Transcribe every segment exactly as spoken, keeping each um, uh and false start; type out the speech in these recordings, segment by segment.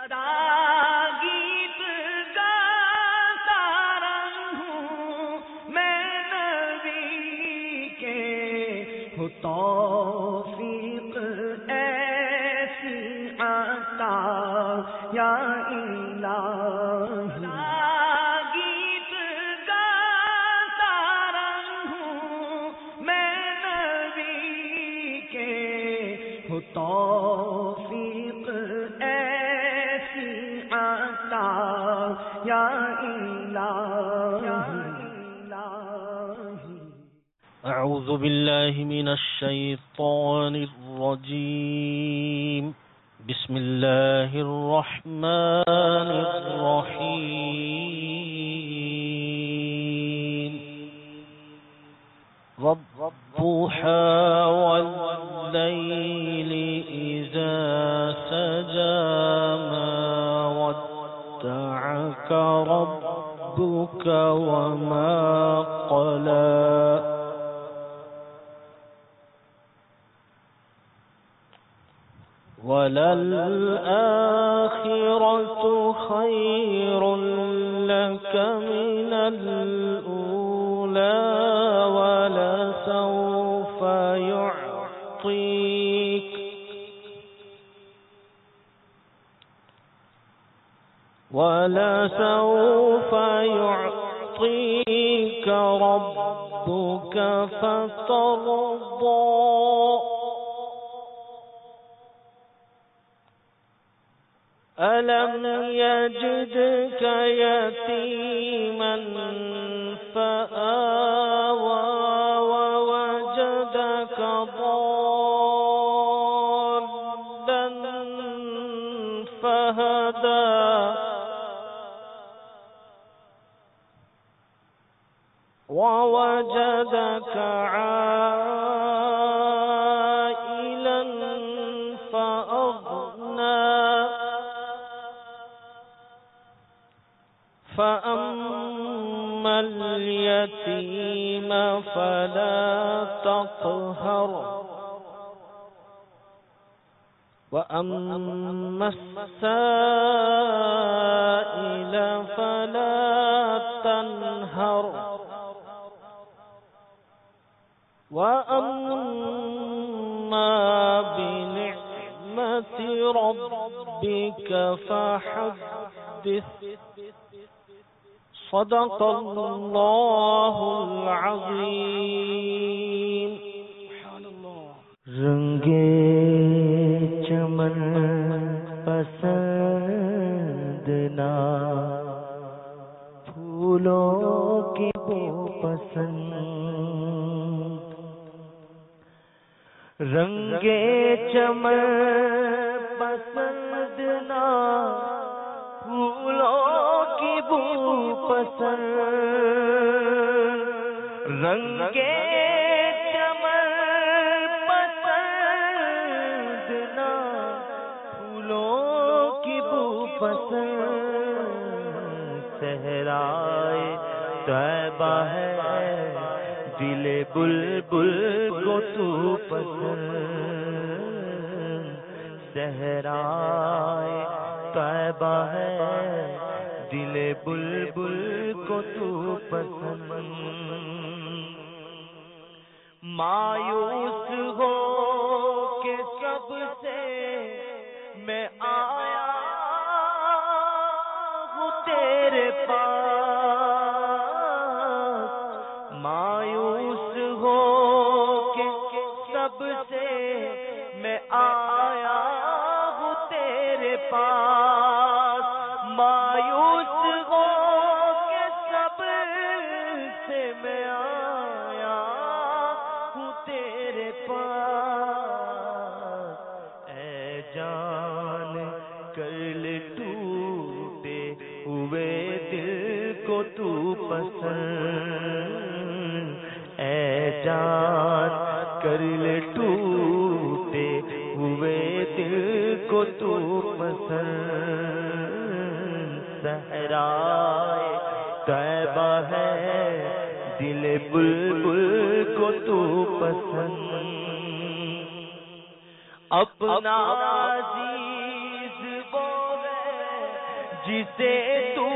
گیت گاتا رہوں میں نبی کے، ہو توفیق ایسی عطا یا الہی۔ گیت گاتا رہوں میں نبی کے، ہو توفیق ایسی عطا یا الہی۔ اعوذ باللہ من الشیطان الرجیم، بسم اللہ الرحمن الرحیم۔ والضحى واللیل اذا سجى ما ودعك ربك وما قلى، وَلَلْآخِرَةُ خَيْرٌ لَكَ مِنَ الْأُولَى، وَلَسَوْفَ يُعْطِيكَ وَلَسَوْفَ يُعْطِيكَ رَبُّكَ فَتَرْضَىٰ، أَلَمْ يَجِدْكَ يَتِيمًا فَآوَىٰ، وَوَجَدَكَ ضَالًّا فَهَدَىٰ، وَوَجَدَكَ عَائِلًا فَأَغْنَىٰ، فَأَمَّا الْيَتِيمَ فَلَا تَقْهَرْ، وَأَمَّا السَّائِلَ فَلَا تَنْهَرْ، وَأَمَّا بِنِعْمَةِ رَبِّكَ فَحَدِّثْ۔ صدق اللہ العظیم۔ رنگے چمن پسند نہ، پھولوں کی بو پسند، رنگے چمن پسند نہ، پھولوں کی بو پسند، رنگے چمن پسند نہ، پھولوں کی بو پسند، صحرائے طیبہ ہے دل بلبل کو تو پسند، صحرائے طیبہ ہے دل بلبل کو تو پسند، مایوس ہو کہ سب سے میں آیا ہوں تیرے پاس، مایوس ہو کہ سب سے میں آیا ہوں تیرے پاس، مایوس ہو کہ سب سے میں آیا ہوں تیرے پاس، اے جان کر لے ٹوٹے ہوئے دل کو تو پسند، اے جان کر لے ٹوٹے ہوئے دل کو تو پسند، صحرائے طیبہ ہے دل بلبل کو تو پسند، اپنا عزیز وہ ہے جسے تو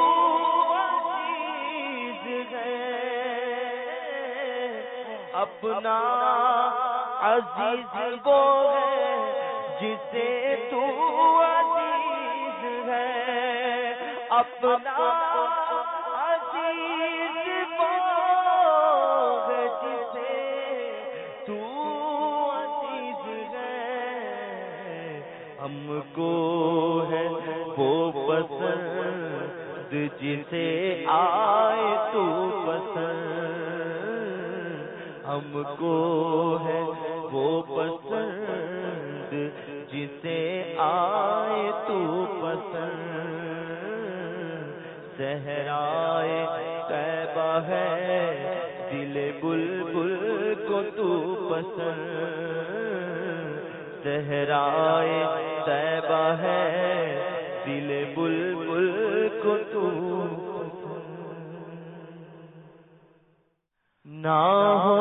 عزیز ہے اپنا عزیز وہ ہے جسے تو عزیز ہے اپنا عزیز وہ ہے جسے تو عزیز ہے ہم کو ہے وہ پسند جسے آئے تو پسند ہم کو ہے وہ پسند جسے آئے تو پسند صحرائے طیبہ ہے دل بلبل کو تو پسند صحرائے طیبہ ہے دل بلبل کو تو نہ ہو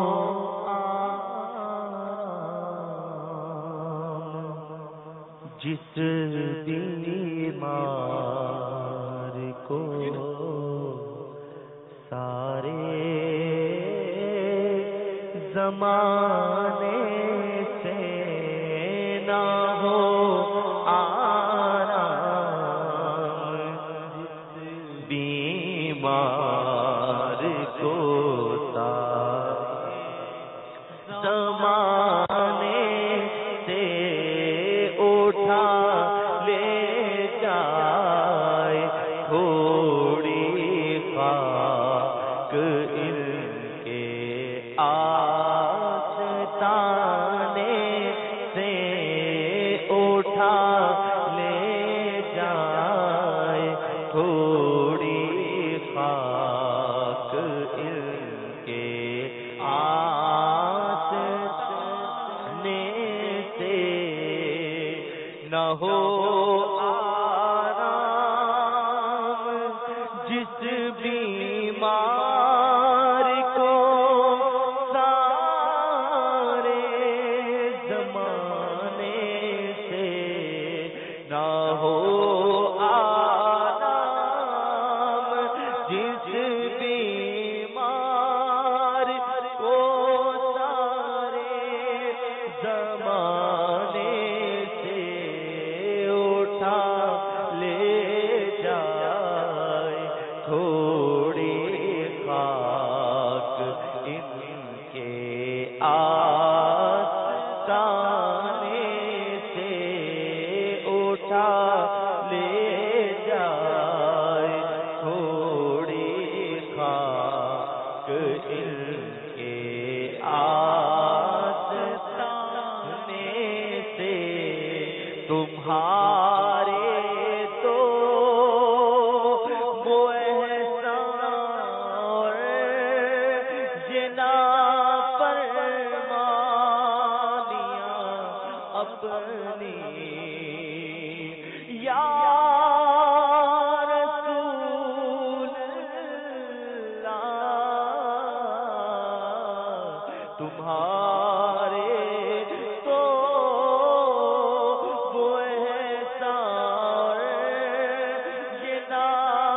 جس بیمار کو سارے زمانے سے نہ ہو آرام جس بیمار کو سارے زمانے سے اٹھا لے جائے تھوڑی خاک ان کے آستانے سے اٹھا لے جائے تھوڑی خاک ان کے آستانے سے نہ ہو آرام جس بیمار کو سارے زمانے سے نہ ہو آرام جس بیمار کو سارے زمانے سے اٹھا لے جائے تھوڑی خاک ان کے آستانے سے اٹھا لے جائے تھوڑی خاک ان کے آستانے سے تمہارے تو وہ احسان اور جنا فرمانیاں اپنی یا رسول اللہ تمہارے تو وہ احسان جنا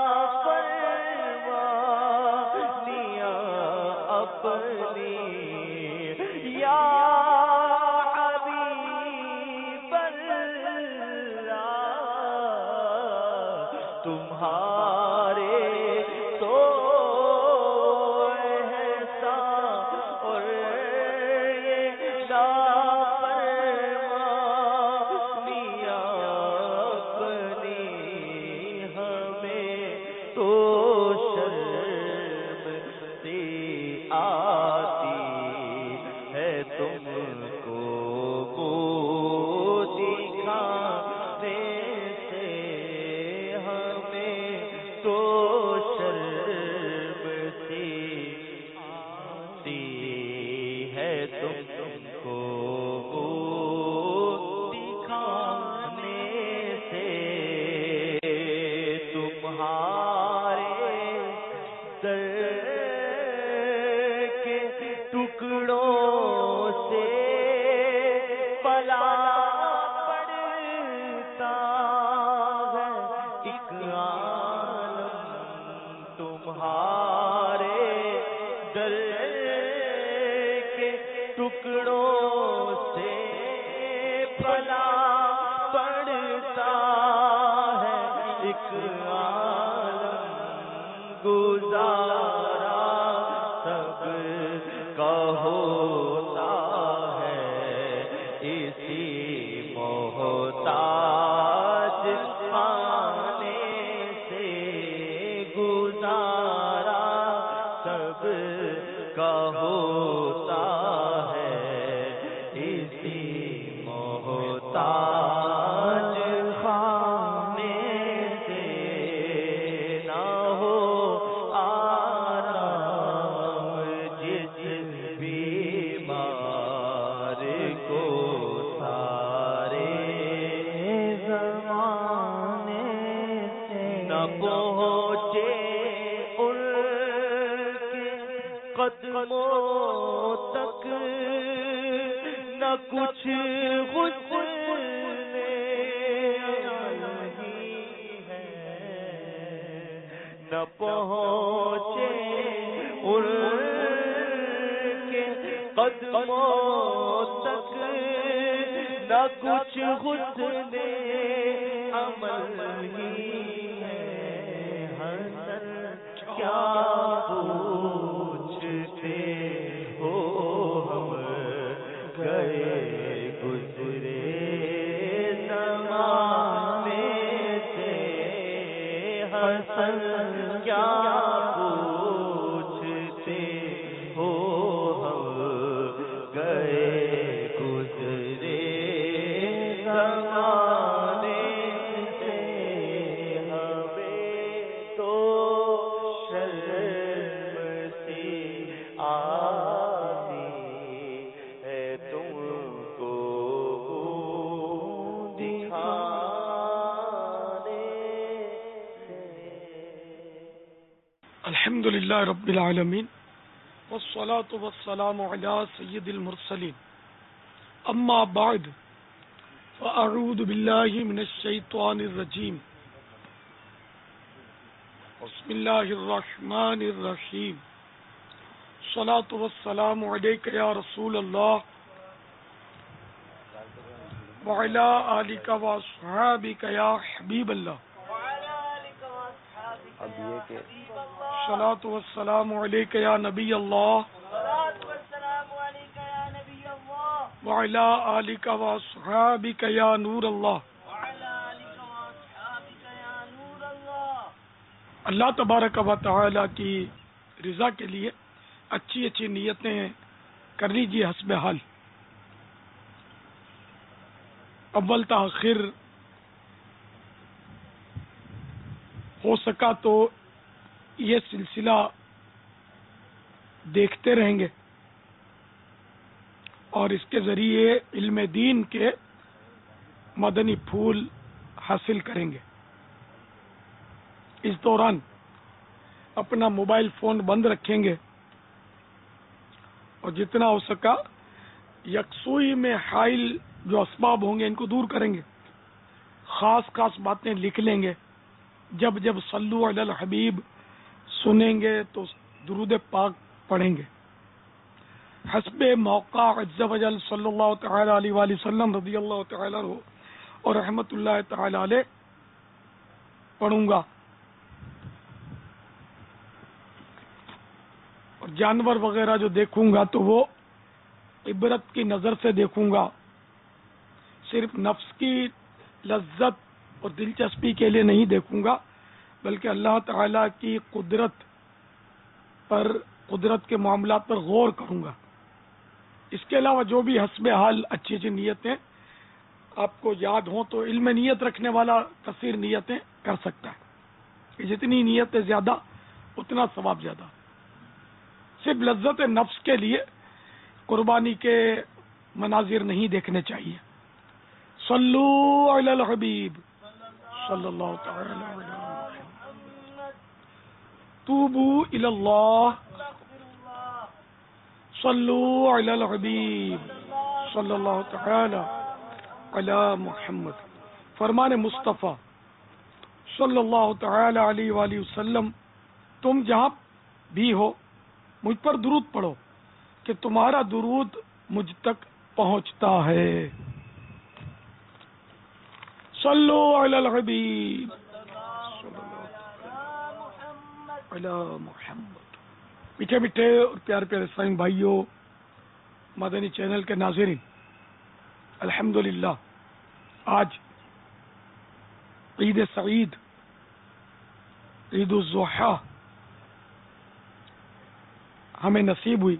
فرمانیاں اپنی یا حبیب اللہ تمہارے تو احسان اور یہ نافرمانیاں اپنی ہمیں تو شرم سی آتی ہے تم کو وہ دکھانے سے ہمیں تو پہنچے ان کے قدموں تک نہ کچھ حسن ہے، نہ پہنچے ان کے قدموں تک نہ کچھ حسن عمل ہی ہے۔ حسن کیا پوچھتے ہو ہم گئے گزرے زمانے سے، حسن کیا پوچھتے ہو ہم گئے گزرے زمانے سے، ہمیں تو شرم سی آتی ہے تم کو دکھانے سے۔ الحمد للہ رب العالمین والصلاة والسلام علی سید المرسلین، اما بعد فاعوذ باللہ من الشیطان الرجیم، بسم اللہ الرحمن الرحیم، الصلاة والسلام علیک یا رسول اللہ وعلی آلک واصحابک یا حبیب اللہ، الصلاة والسلام علیک یا نبی اللہ وعلی آلک واصحابک یا نور اللہ۔ اللہ تبارک و تعالی کی رضا کے لیے اچھی اچھی نیتیں کر لیجیے حسب حال۔ اول تاخیر ہو سکا تو یہ سلسلہ دیکھتے رہیں گے اور اس کے ذریعے علم دین کے مدنی پھول حاصل کریں گے۔ اس دوران اپنا موبائل فون بند رکھیں گے اور جتنا ہو سکا یکسوئی میں حائل جو اسباب ہوں گے ان کو دور کریں گے، خاص خاص باتیں لکھ لیں گے، جب جب صلو علی الحبیب سنیں گے تو درود پاک پڑھیں گے، حسب موقع عز و جل صلی اللہ تعالی علیہ وآلہ وسلم رضی اللہ تعالی عنہ اور رحمت اللہ تعالی علیہ پڑھوں گا۔ اور جانور وغیرہ جو دیکھوں گا تو وہ عبرت کی نظر سے دیکھوں گا، صرف نفس کی لذت اور دلچسپی کے لیے نہیں دیکھوں گا، بلکہ اللہ تعالی کی قدرت پر، قدرت کے معاملات پر غور کروں گا۔ اس کے علاوہ جو بھی حسب حال اچھی اچھی نیتیں آپ کو یاد ہوں تو علم نیت رکھنے والا کثیر نیتیں کر سکتا ہے، کہ جتنی نیتیں زیادہ اتنا ثواب زیادہ۔ صرف لذت نفس کے لیے قربانی کے مناظر نہیں دیکھنے چاہیے۔ صلو علی الحبیب صلی اللہ تعالی علیہ وسلم، توبو الی اللہ، صلو علی الحبیب صلی اللہ تعالی علی محمد۔ فرمان مصطفیٰ صلی اللہ تعالی علیہ وآلہ وسلم، تم جہاں بھی ہو مجھ پر درود پڑھو کہ تمہارا درود مجھ تک پہنچتا ہے۔ صلو علی الحبیب علی محمد۔ میٹھے میٹھے اور پیارے پیارے سائن بھائیوں، مدنی چینل کے ناظرین، الحمدللہ آج عید سعید، عید الضحیٰ ہمیں نصیب ہوئی۔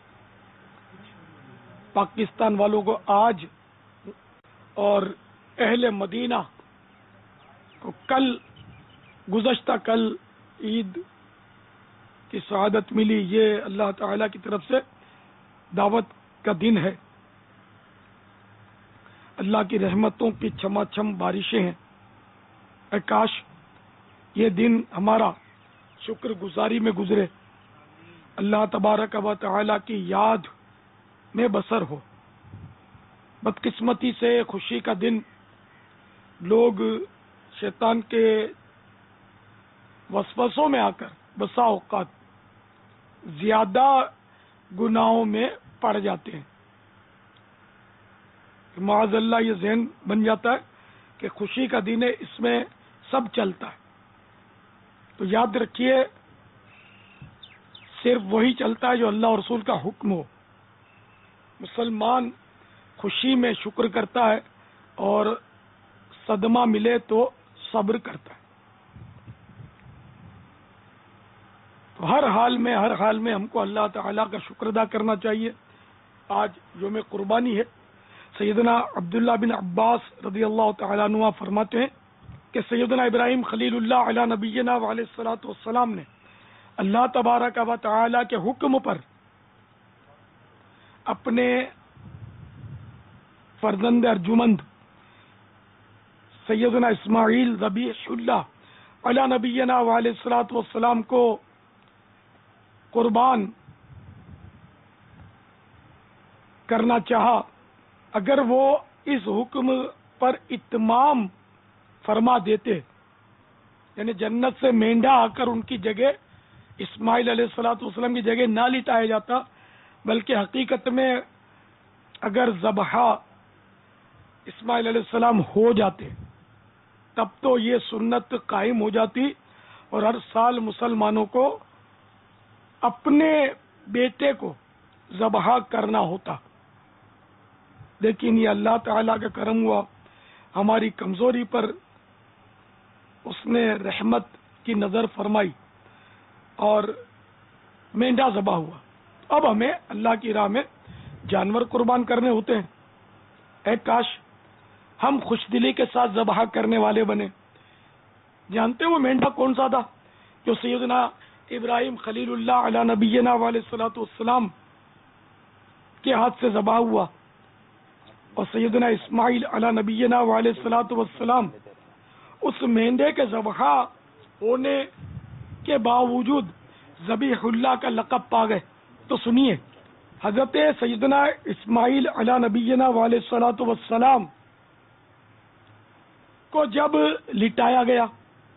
پاکستان والوں کو آج اور اہل مدینہ کو کل، گزشتہ کل عید کی سعادت ملی۔ یہ اللہ تعالی کی طرف سے دعوت کا دن ہے، اللہ کی رحمتوں کی چھما چھم بارشیں ہیں۔ اے کاش یہ دن ہمارا شکر گزاری میں گزرے، اللہ تبارک و تعالی کی یاد میں بسر ہو۔ بدقسمتی سے خوشی کا دن لوگ شیطان کے وسوسوں میں آ کر بسا اوقات زیادہ گناہوں میں پڑ جاتے ہیں۔ معاذ اللہ یہ ذہن بن جاتا ہے کہ خوشی کا دن ہے، اس میں سب چلتا ہے۔ تو یاد رکھیے صرف وہی چلتا ہے جو اللہ اور رسول کا حکم ہو۔ مسلمان خوشی میں شکر کرتا ہے اور صدمہ ملے تو صبر کرتا ہے۔ تو ہر حال میں ہر حال میں ہم کو اللہ تعالیٰ کا شکر ادا کرنا چاہیے۔ آج یوم قربانی ہے۔ سیدنا عبداللہ بن عباس رضی اللہ تعالیٰ عنہ فرماتے ہیں کہ سیدنا ابراہیم خلیل اللہ علی نبینا علیہ الصلوۃ والسلام نے اللہ تبارک و تعالیٰ کے حکم پر اپنے فرزند ارجمند سیدنا اسماعیل ذبیح اللہ علی نبینا علیہ الصلوۃ والسلام کو قربان کرنا چاہا۔ اگر وہ اس حکم پر اتمام فرما دیتے، یعنی جنت سے مینڈا آ کر ان کی جگہ اسماعیل علیہ الصلوۃ والسلام کی جگہ نہ لٹایا جاتا، بلکہ حقیقت میں اگر ذبح اسماعیل علیہ السلام ہو جاتے تب تو یہ سنت قائم ہو جاتی اور ہر سال مسلمانوں کو اپنے بیٹے کو ذبح کرنا ہوتا۔ لیکن یہ اللہ تعالیٰ کا کرم ہوا، ہماری کمزوری پر اس نے رحمت کی نظر فرمائی اور مینڈا ذبح ہوا۔ اب ہمیں اللہ کی راہ میں جانور قربان کرنے ہوتے ہیں۔ اے کاش ہم خوش دلی کے ساتھ ذبح کرنے والے بنے۔ جانتے وہ مینڈا کون سا تھا جو سیدنا ابراہیم خلیل اللہ علی نبینا علیہ الصلوۃ والسلام کے ہاتھ سے ذبح ہوا، اور سیدنا اسماعیل علی نبینا علیہ الصلوۃ والسلام اس مینڈے کے ذبح ہونے کے باوجود ذبیح اللہ کا لقب پا گئے۔ تو سنیے، حضرت سیدنا اسماعیل علی نبینا علیہ الصلوۃ والسلام کو جب لٹایا گیا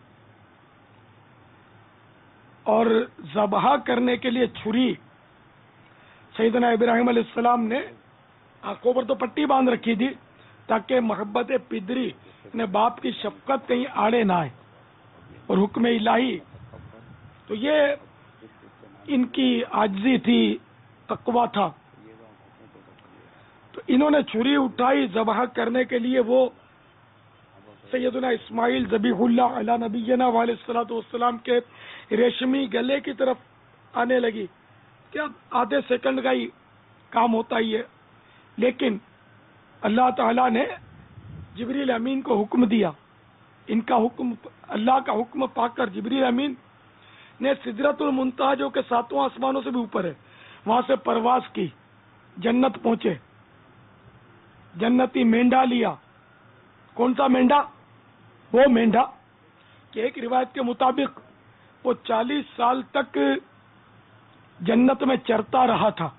اور ذبح کرنے کے لیے چھری سیدنا ابراہیم علیہ السلام نے آنکھوں پر تو پٹی باندھ رکھی تھی تاکہ محبت پدری نے باپ کی شفقت کہیں آڑے نہ آئے، اور حکم الہی تو یہ ان کی عاجزی تھی، تقویٰ تھا۔ تو انہوں نے چھری اٹھائی ذبح کرنے کے لیے، وہ سیدنا اسماعیل ذبیح اللہ علی نبینا علیہ الصلوۃ والسلام کے ریشمی گلے کی طرف آنے لگی۔ کیا آدھے سیکنڈ کا ہی کام ہوتا ہی ہے، لیکن اللہ تعالیٰ نے جبریل امین کو حکم دیا۔ ان کا حکم، اللہ کا حکم پا کر جبریل امین نے سدرۃ المنتہا جو کہ ساتواں آسمانوں سے بھی اوپر ہے، وہاں سے پرواز کی، جنت پہنچے، جنتی مینڈا لیا۔ کون سا مینڈا؟ وہ مینڈا کہ ایک روایت کے مطابق وہ چالیس سال تک جنت میں چرتا رہا تھا،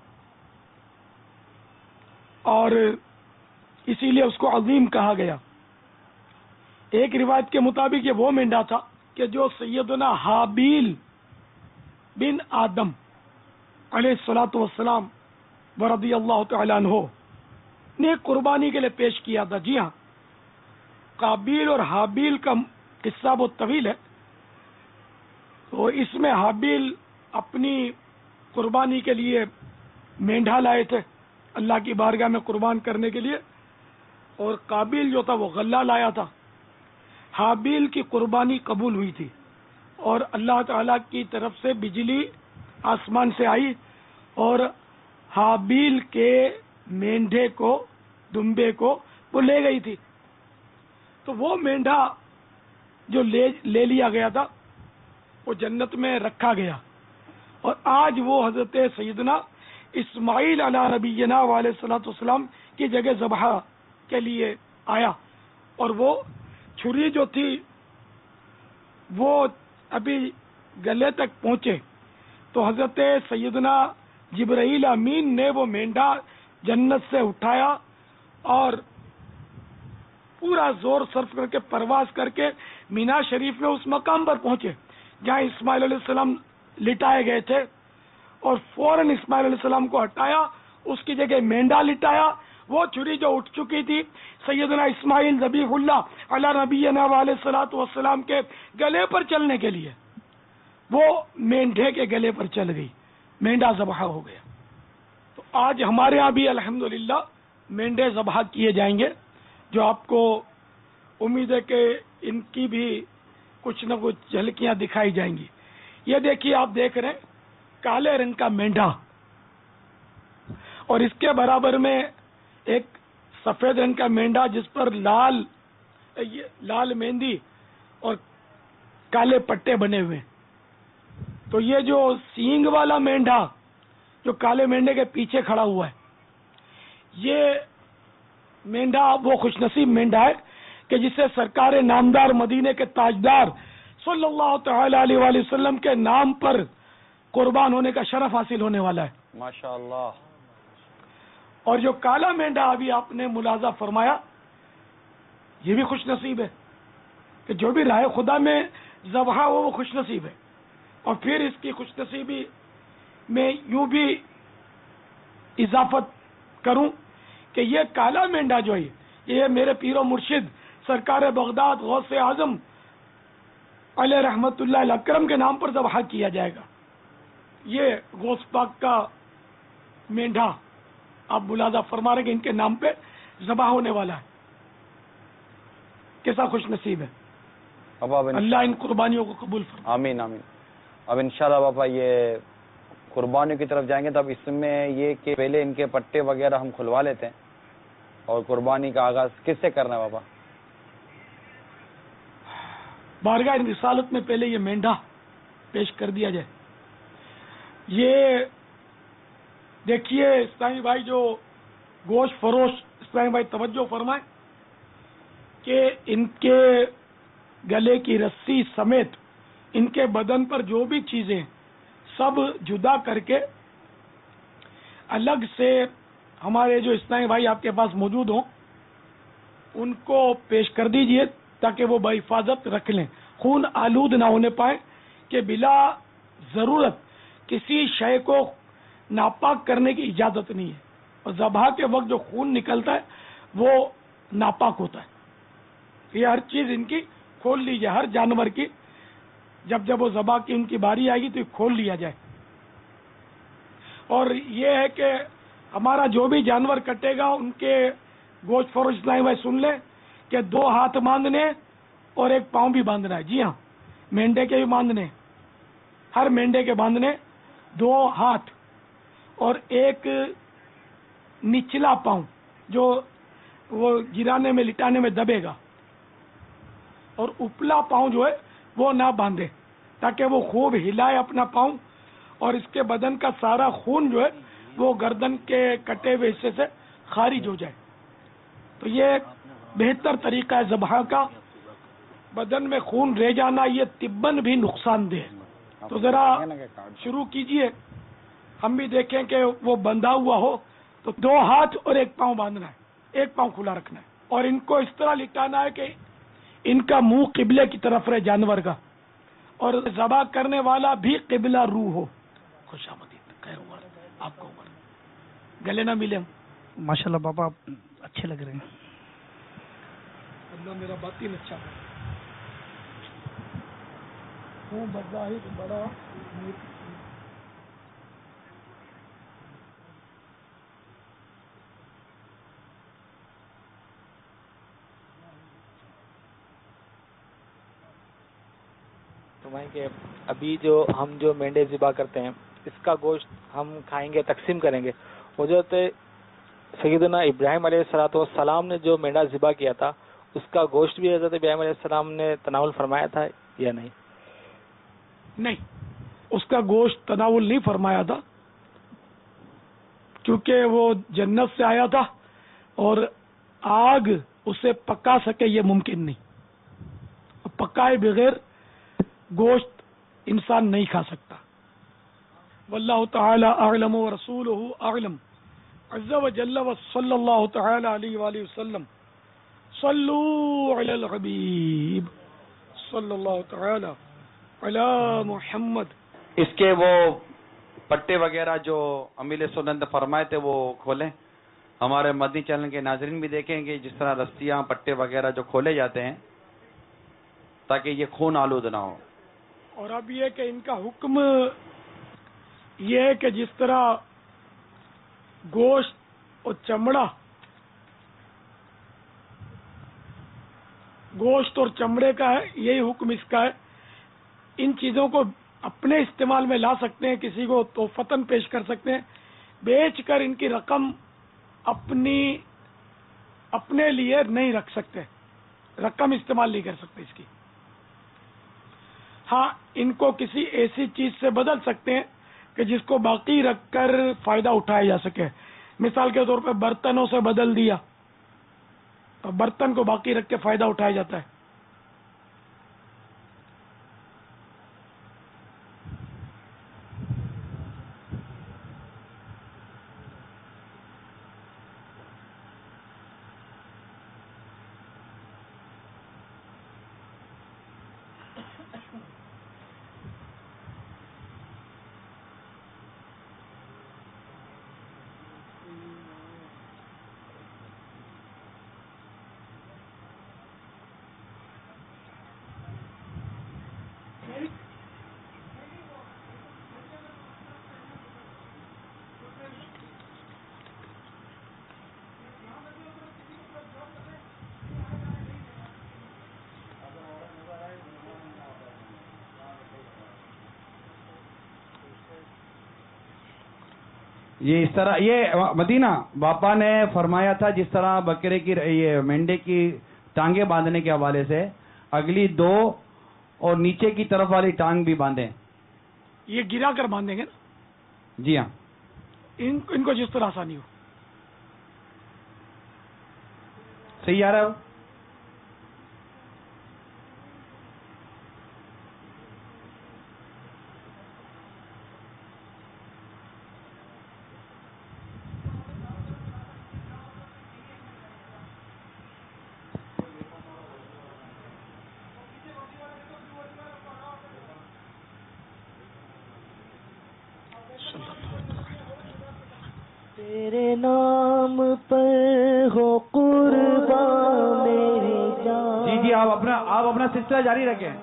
اور اسی لیے اس کو عظیم کہا گیا۔ ایک روایت کے مطابق یہ وہ مینڈا تھا کہ جو سیدنا حابیل بن آدم علیہ الصلوۃ والسلام ورضی اللہ تعالیٰ عنہ نے قربانی کے لیے پیش کیا تھا۔ جی ہاں، قابیل اور حابیل کا قصہ بہت طویل ہے۔ تو اس میں حابیل اپنی قربانی کے لیے مینڈا لائے تھے اللہ کی بارگاہ میں قربان کرنے کے لیے، اور قابیل جو تھا وہ غلہ لایا تھا۔ حابیل کی قربانی قبول ہوئی تھی اور اللہ تعالیٰ کی طرف سے بجلی آسمان سے آئی اور حابیل کے مینڈے کو، دمبے کو وہ لے گئی تھی۔ تو وہ مینڈا جو لے لے لیا گیا تھا وہ جنت میں رکھا گیا، اور آج وہ حضرت سیدنا اسماعیل علی نبینا علیہ الصلوۃ والسلام کی جگہ ذبح کے لیے آیا، اور وہ چھری جو تھی وہ ابھی گلے تک پہنچے تو حضرت سیدنا جبرائیل امین نے وہ مینڈا جنت سے اٹھایا اور پورا زور صرف کر کے پرواز کر کے مینا شریف میں اس مقام پر پہنچے جہاں اسماعیل علیہ السلام لٹائے گئے تھے، اور فوراً اسماعیل علیہ السلام کو ہٹایا، اس کی جگہ مینڈا لٹایا. وہ چھری جو اٹھ چکی تھی سیدنا اسماعیل ذبیح اللہ علی نبینا علیہ الصلوۃ والسلام کے گلے پر چلنے کے لیے، وہ مینڈے کے گلے پر چل گئی، مینڈا ذبح ہو گیا. تو آج ہمارے ہاں بھی الحمدللہ مینڈے ذبح کیے جائیں گے، جو آپ کو امید ہے کہ ان کی بھی کچھ نہ کچھ جھلکیاں دکھائی جائیں گی. یہ دیکھیے، آپ دیکھ رہے ہیں کالے رنگ کا مینڈا، اور اس کے برابر میں ایک سفید رنگ کا مینڈا جس پر لال لال مہندی اور کالے پٹے بنے ہوئے. تو یہ جو سینگ والا مینڈا جو کالے مینڈے کے پیچھے کھڑا ہوا ہے، یہ مینڈا وہ خوش نصیب مینڈا ہے کہ جسے سرکار نامدار مدینے کے تاجدار صلی اللہ تعالی علیہ وآلہ وسلم کے نام پر قربان ہونے کا شرف حاصل ہونے والا ہے. ماشاء اللہ. اور جو کالا مینڈا ابھی آپ نے ملاحظہ فرمایا، یہ بھی خوش نصیب ہے کہ جو بھی راہ خدا میں ذبح ہو وہ خوش نصیب ہے. اور پھر اس کی خوش نصیبی میں یوں بھی اضافت کروں کہ یہ کالا مینڈا جو ہے، یہ میرے پیر و مرشد سرکار بغداد غوث اعظم علیہ رحمت اللہ اکرم کے نام پر ذبح کیا جائے گا. یہ غوث پاک کا مینڈا آپ ملاحظہ فرما رہے کہ ان کے نام پہ ذبح ہونے والا ہے. کیسا خوش نصیب ہے. اب اللہ ان قربانیوں کو قبول فرمائے. آمین آمین. اب انشاءاللہ باپا یہ قربانیوں کی طرف جائیں گے، تب اس میں یہ کہ پہلے ان کے پٹے وغیرہ ہم کھلوا لیتے ہیں، اور قربانی کا آغاز کس سے کرنا ہے بابا؟ بارگاہ رسالت میں پہلے یہ مینڈا پیش کر دیا جائے. یہ دیکھیے اسلامی بھائی، جو گوشت فروش اسلامی بھائی توجہ فرمائیں کہ ان کے گلے کی رسی سمیت ان کے بدن پر جو بھی چیزیں سب جدا کر کے الگ سے ہمارے جو اسلامی بھائی آپ کے پاس موجود ہوں ان کو پیش کر دیجئے تاکہ وہ بحفاظت رکھ لیں، خون آلود نہ ہونے پائے، کہ بلا ضرورت کسی شے کو ناپاک کرنے کی اجازت نہیں ہے. اور ذبح کے وقت جو خون نکلتا ہے وہ ناپاک ہوتا ہے. یہ ہر چیز ان کی کھول لی جائے، ہر جانور کی جب جب وہ ذبح کی ان کی باری آئے گی تو یہ کھول لیا جائے. اور یہ ہے کہ ہمارا جو بھی جانور کٹے گا ان کے گوشت فروش اسلامی بھائی سن لیں کہ دو ہاتھ باندھنے اور ایک پاؤں بھی باندھنا ہے. جی ہاں، مینڈے کے بھی باندھنے، ہر مینڈے کے باندھنے دو ہاتھ اور ایک نچلا پاؤں جو وہ گرانے میں لٹانے میں دبے گا، اور اوپلا پاؤں جو ہے وہ نہ باندھے تاکہ وہ خوب ہلائے اپنا پاؤں، اور اس کے بدن کا سارا خون جو ہے وہ گردن کے کٹے ہوئے حصے سے خارج ہو جائے. تو یہ بہتر طریقہ ہے ذبح کا. بدن میں خون رہ جانا یہ طباً بھی نقصان دہ ہے. تو ذرا شروع کیجئے، ہم بھی دیکھیں کہ وہ بندھا ہوا ہو تو دو ہاتھ اور ایک پاؤں باندھنا ہے، ایک پاؤں کھلا رکھنا ہے، اور ان کو اس طرح لٹانا ہے کہ ان کا منہ قبلے کی طرف رہے جانور کا، اور ذبح کرنے والا بھی قبلہ رو ہو. خوش آمدید، خیر عمر آپ کو، عمر گلے نہ ملے. ماشاءاللہ بابا آپ اچھے لگ رہے ہیں. اللہ میرا باطن اچھا ہے. ہوں بظاہر بڑا فرمائیں کہ ابھی جو ہم جو مینڈے ذبح کرتے ہیں اس کا گوشت ہم کھائیں گے، تقسیم کریں گے. حضرت سیدنا ابراہیم علیہ الصلوۃ والسلام نے جو مینڈا ذبح کیا تھا اس کا گوشت بھی حضرت ابراہیم علیہ السلام نے تناول فرمایا تھا یا نہیں؟ نہیں، اس کا گوشت تناول نہیں فرمایا تھا، کیونکہ وہ جنت سے آیا تھا اور آگ اسے پکا سکے یہ ممکن نہیں. پکائے بغیر गोश्त इंसान नहीं खा सकता। वल्लाहु ताला अअलम व रसूलुहु अअलम। अज़्ज़ा व जल्ला व सल्लल्लाहु ताला अलैहि व आलिहि वसल्लम। सल्लू अलल हबीब सल्लल्लाहु ताला अला मुहम्मद। इसके वो पट्टे वगैरह जो अमील सुन्नत ने फरमाए थे वो खोलें। हमारे मदनी चैनल के नाजरीन भी देखेंगे जिस तरह रस्सियाँ पट्टे वगैरह जो खोले जाते हैं ताकि ये खून आलूद ना हो। और अब ये कि इनका हुक्म ये है कि जिस तरह गोश्त और चमड़ा गोश्त और चमड़े का है, यही हुक्म इसका है। इन चीजों को अपने इस्तेमाल में ला सकते हैं, किसी को तोहफतन पेश कर सकते हैं, बेचकर इनकी रकम अपनी अपने लिए नहीं रख सकते, रकम इस्तेमाल नहीं कर सकते इसकी। हाँ, इनको किसी ऐसी चीज से बदल सकते हैं कि जिसको बाकी रखकर फायदा उठाया जा सके। मिसाल के तौर पर बर्तनों से बदल दिया तो बर्तन को बाकी रख के फायदा उठाया जाता है। ये इस तरह ये मदीना बापा ने फरमाया था जिस तरह बकरे की ये मेंढे की टांगे बांधने के हवाले से अगली दो और नीचे की तरफ वाली टांग भी बांधे। ये गिरा कर बांधेंगे ना? जी हाँ, इन, इनको जिस तरह आसानी हो। सही आ रहा है। तेरे नाम पर हो कुर्बान मेरी जान। जी जी, आप अपना आप अपना सिलसिला जारी रखें।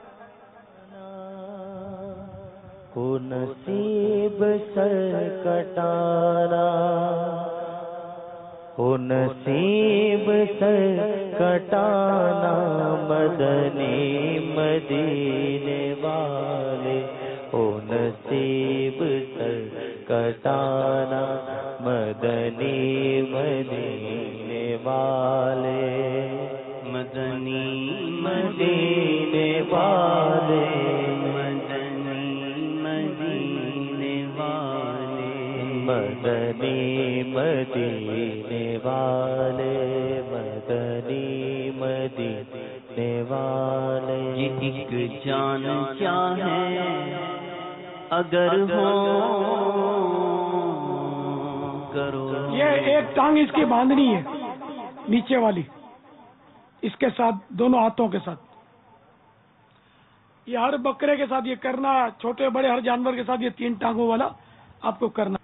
हो नसीब सर कटाना, हो नसीब सर कटाना मदनी मदीने वाले, हो नसीब सर कटाना मदनी मदीने वाले, मदनी मदीने वाले, मदनी मदीने वाले, मदनी मदीने वाले, मदनी मदीने वाले। ये एक जान क्या है अगर हो करो। ये एक टांग इसकी बांधनी है नीचे वाली, इसके साथ दोनों हाथों के साथ। ये हर बकरे के साथ ये करना, छोटे बड़े हर जानवर के साथ ये तीन टांगों वाला आपको करना।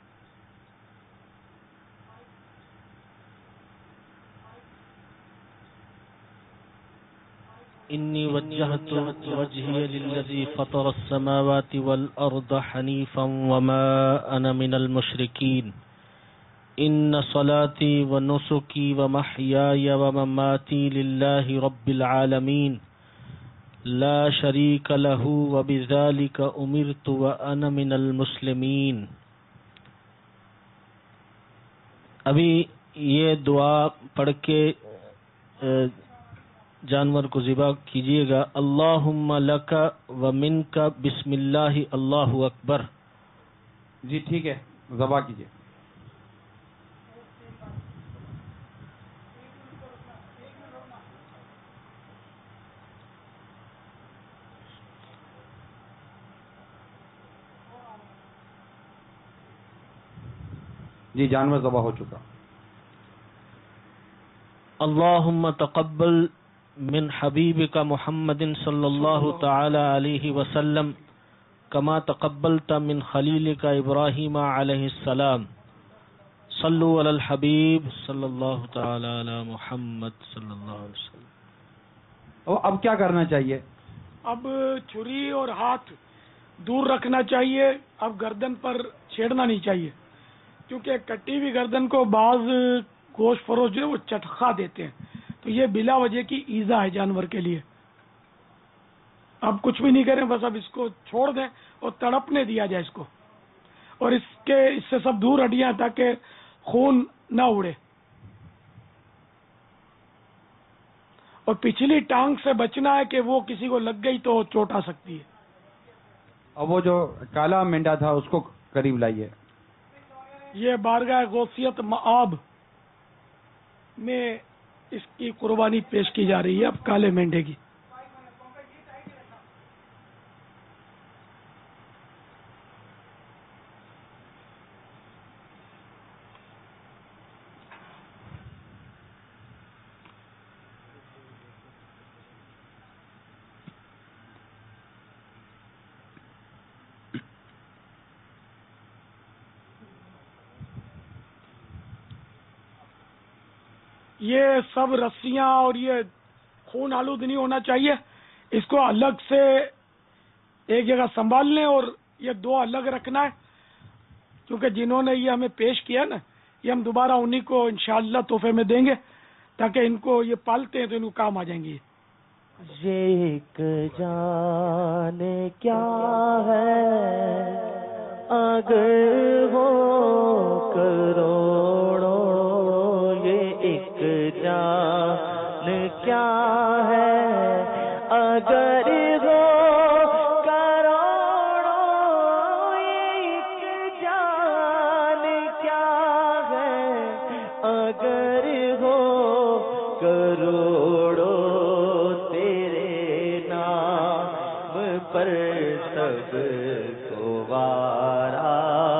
इन्नी वज्जहतु वजहिय लिल्लज़ी फ़तरा अस्समावाति वल अर्द हनीफ़न वमा अना मिनल मुशरिकीन। इन्न सलाती व नुसुकी व महयाय व ममाती लिल्लाहि रब्बिल आलमीन ला शरीक लहू व बिज़ालिका उमिरतु व अना मिनल मुस्लिमीन। अभी ये दुआ पढ़ के जानवर को ज़िबा कीजिएगा। अल्लाहुम्मा लका व मिनका बिस्मिल्लाहि अल्लाहु अकबर। जी ठीक है, ज़बा कीजिए। جی جانور ذبح ہو چکا. اللهم تقبل من حبيبك محمد صلى الله تعالى عليه وسلم كما تقبلت من خليلك إبراهيم عليه السلام. صلوا على الحبيب صلى الله تعالى على محمد صلى الله عليه وسلم. اب کیا کرنا چاہیے؟ اب چھری اور ہاتھ دور رکھنا چاہیے. اب گردن پر چھیڑنا نہیں چاہیے، کیونکہ کٹی ہوئی گردن کو بعض گوشت فروش جو ہے وہ چٹخا دیتے ہیں، تو یہ بلا وجہ کی ایذا ہے جانور کے لیے. اب کچھ بھی نہیں کریں، بس اب اس کو چھوڑ دیں اور تڑپنے دیا جائے اس کو، اور اس کے اس سے سب دور ہٹیاں تاکہ خون نہ اڑے. اور پچھلی ٹانگ سے بچنا ہے کہ وہ کسی کو لگ گئی تو چوٹ آ سکتی ہے. اب وہ جو کالا مینڈا تھا اس کو قریب لائیے. یہ بارگاہ غوثیت مآب میں اس کی قربانی پیش کی جا رہی ہے اب کالے مینڈے کی. یہ سب رسیاں اور یہ خون آلود نہیں ہونا چاہیے. اس کو الگ سے ایک جگہ سنبھال لیں اور یہ دو الگ رکھنا ہے، کیونکہ جنہوں نے یہ ہمیں پیش کیا نا، یہ ہم دوبارہ انہی کو انشاءاللہ تحفے میں دیں گے، تاکہ ان کو یہ پالتے ہیں تو ان کو کام آ جائیں گے. یہ ایک جان کیا ہے اگر ہو کروڑوں، یہ ایک جان کیا ہے اگر ہو کروڑوں، یہ ایک جان کیا ہے اگر ہو کروڑوں، تیرے نام پر سب کو وارا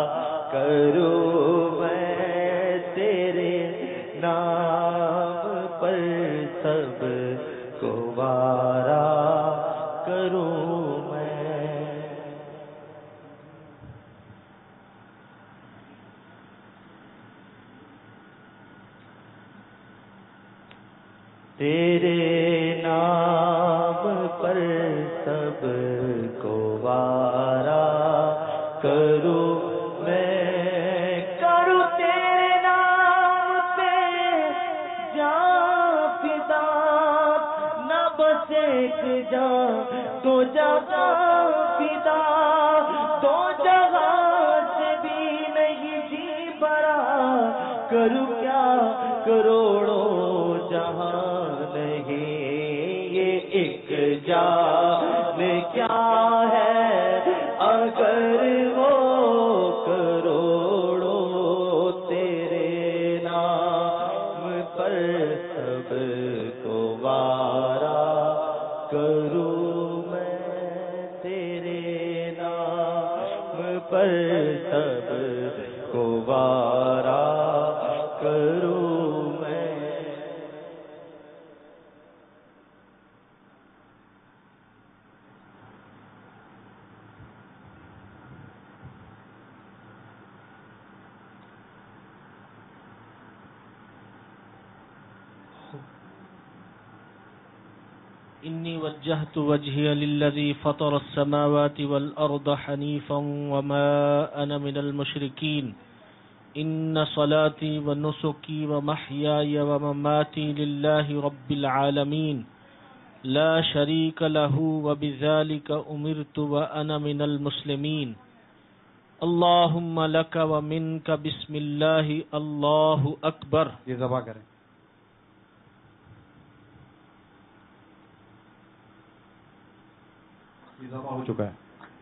کروں میں، تیرے نام پر سب کو وارا کروں میں. تیرے نام پر سب کو وارا کروں میں، کروں تیرے نام پہ جاں فدا، نہ بس ایک جاں دو جہاں فدا، دو جہاں سے بھی نہیں جی بھرا، کروں کیا کروڑوں جہاں نہیں، یہ ایک جان کیا ہے اگر وہ کروڑوں، تیرے نام پر سب کو وارا کروں میں، تیرے نام پر سب کو وارا کروں میں. إني وجهت وجهي للذي فطر السماوات والأرض حنيفا وما أنا من المشركين إن صلاتي ونسكي ومحياي ومماتي لله رب العالمين لا شريك له وبذلك أمرت وأنا من المسلمين. اللهم لك ومنك بسم الله الله أكبر. یہ ذبح کریں. یہ ذبح ہو چکا ہے.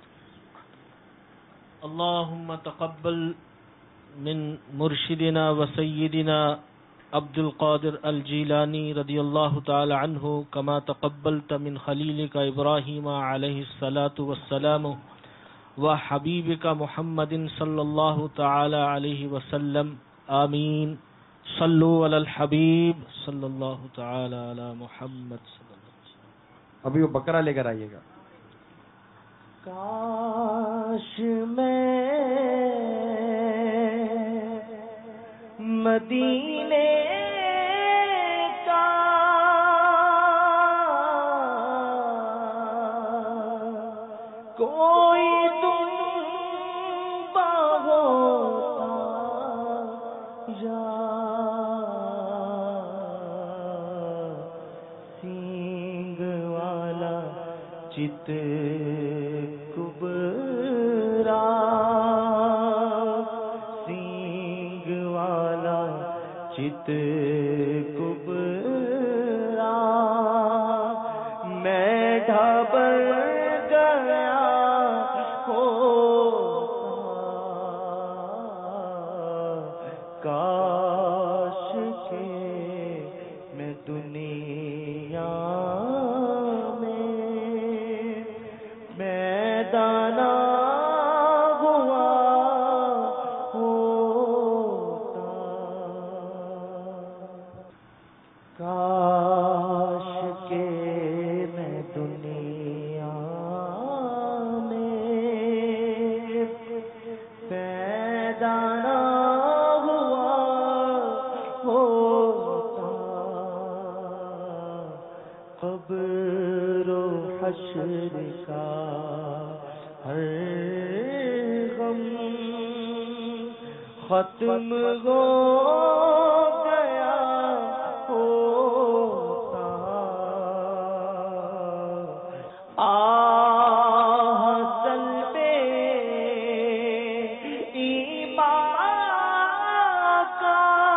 اللهم تقبل من مرشدنا وسيدنا عبد القادر الجيلاني رضي الله تعالى عنه كما تقبلت من خليلك إبراهيم عليه الصلاة والسلام وحبيبك محمد صلى الله تعالى عليه وسلم آمين صلوا على الحبيب صلى الله تعالى على محمد صلى الله عليه وسلم. ابھی وہ بکرا لے کر آئیے گا. کاش میں مدینے کا کوئی دنبا ہوتا یا سینگ والا چت کبرا سینگ والا چت کبرا میں ڈھبر گیا کاش کے میں دنیا میں میدانہ ہوا ہوتا کاش کے میں دنیا میں میدانہ قبر و حشر کا ہر غم ختم ہو گیا ہوتا آہ سلبے ایمان کا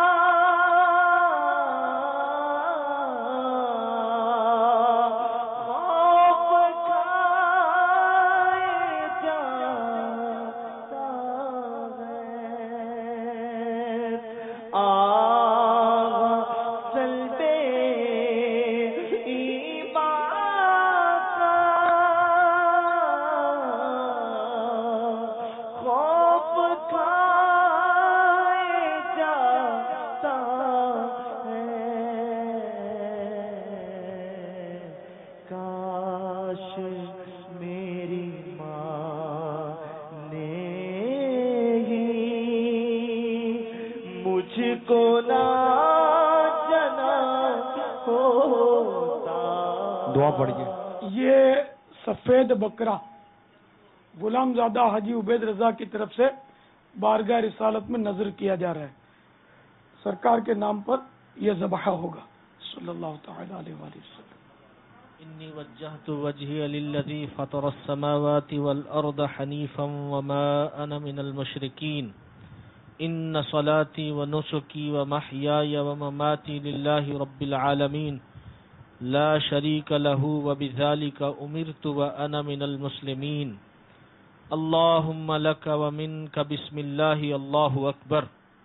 دعا پڑھیے. یہ سفید بکرا غلام زادہ حاجی عبید رضا کی طرف سے بارگاہ رسالت میں نظر کیا جا رہا ہے. سرکار کے نام پر یہ ذبح ہوگا صلی اللہ تعالی علیہ وآلہ وسلم. انی وجہت وجہی للذی فطر السماوات والارض حنیفا وما انا من المشرکین ان صلاتی ونسکی ومحیای ومماتی للہ رب العالمین لا شریک له وبذلك امرت وانا من المسلمین اللہم لک ومنک بسم اللہ اللہ اکبر.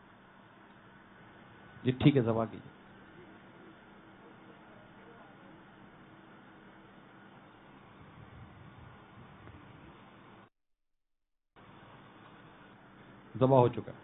جی ٹھیک ہے ذبح کیجیے. ذبح ہو چکا ہے.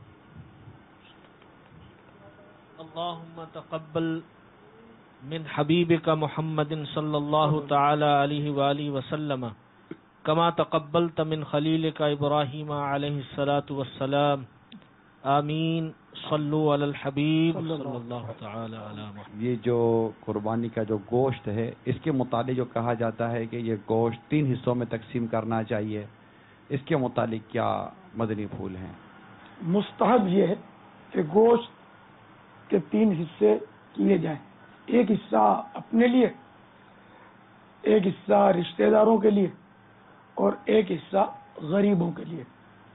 اللہم تقبل من حبیبک محمد صلی اللہ تعالی علیہ وآلہ وسلم کما تقبلت من خلیلک ابراہیم علیہ الصلاۃ والسلام آمین صلو علی الحبیب صلی اللہ تعالی علی محمد. یہ جو قربانی کا جو گوشت ہے اس کے متعلق جو کہا جاتا ہے کہ یہ گوشت تین حصوں میں تقسیم کرنا چاہیے، اس کے متعلق کیا مدنی پھول ہیں؟ مستحب یہ ہے کہ گوشت کے تین حصے کیے جائیں. ایک حصہ اپنے لیے، ایک حصہ رشتہ داروں کے لیے اور ایک حصہ غریبوں کے لیے.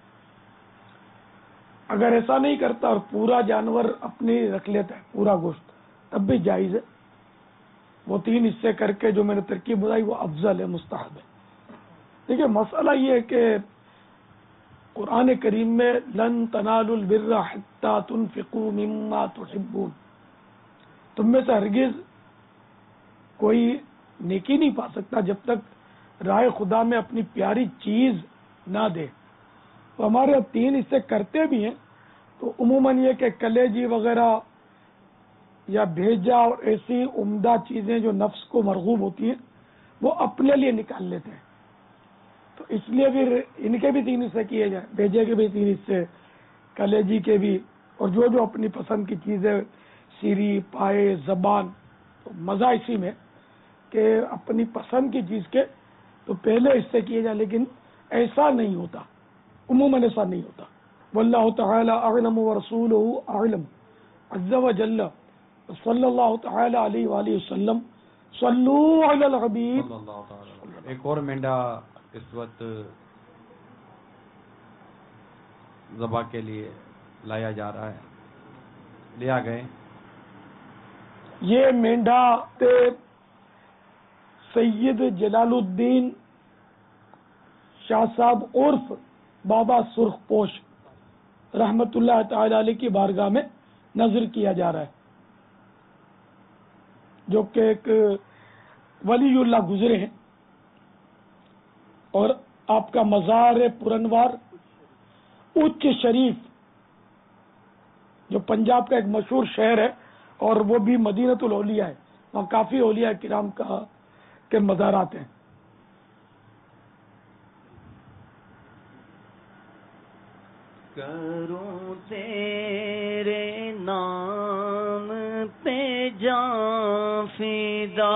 اگر ایسا نہیں کرتا اور پورا جانور اپنے رکھ لیتا ہے پورا گوشت تب بھی جائز ہے. وہ تین حصے کر کے جو میں نے ترکیب بتائی وہ افضل ہے، مستحب ہے. دیکھیے مسئلہ یہ ہے کہ قرآن کریم میں لن تنالوا البر حتى تنفقوا مما تحبون، تم میں سے ہرگز کوئی نیکی نہیں پا سکتا جب تک راہ خدا میں اپنی پیاری چیز نہ دے. تو ہمارے تین حصے کرتے بھی ہیں تو عموماً یہ کہ کلیجی وغیرہ یا بھیجا اور ایسی عمدہ چیزیں جو نفس کو مرغوب ہوتی ہیں وہ اپنے لیے نکال لیتے ہیں. تو اس لیے پھر ان کے بھی تین حصے کیے جائیں, بھیجے کے بھی تین حصے, کلیجی کے بھی, اور جو جو اپنی پسند کی چیزیں سیری پائے زبان. تو مزہ اسی میں کہ اپنی پسند کی چیز کے تو پہلے حصے کیے جائیں, لیکن ایسا نہیں ہوتا, عموماً ایسا نہیں ہوتا. واللہ تعالی اعلم ورسولہ اعلم عز وجل صلی اللہ تعالی علیہ وآلہ وسلم صلو علی الحبیب. ایک اور مینڈا اس وقت ذبح کے لیے لایا جا رہا ہے, لیا گئے. یہ مینڈا سید جلال الدین شاہ صاحب عرف بابا سرخ پوش رحمت اللہ تعالی علیہ کی بارگاہ میں نظر کیا جا رہا ہے, جو کہ ایک ولی اللہ گزرے ہیں, اور آپ کا مزار پرانوار اچ شریف جو پنجاب کا ایک مشہور شہر ہے, اور وہ بھی مدینۃ الاولیاء ہے, وہاں کافی اولیاء کرام کا کے مزارات ہیں. کروں تیرے نام پہ جاں فدا,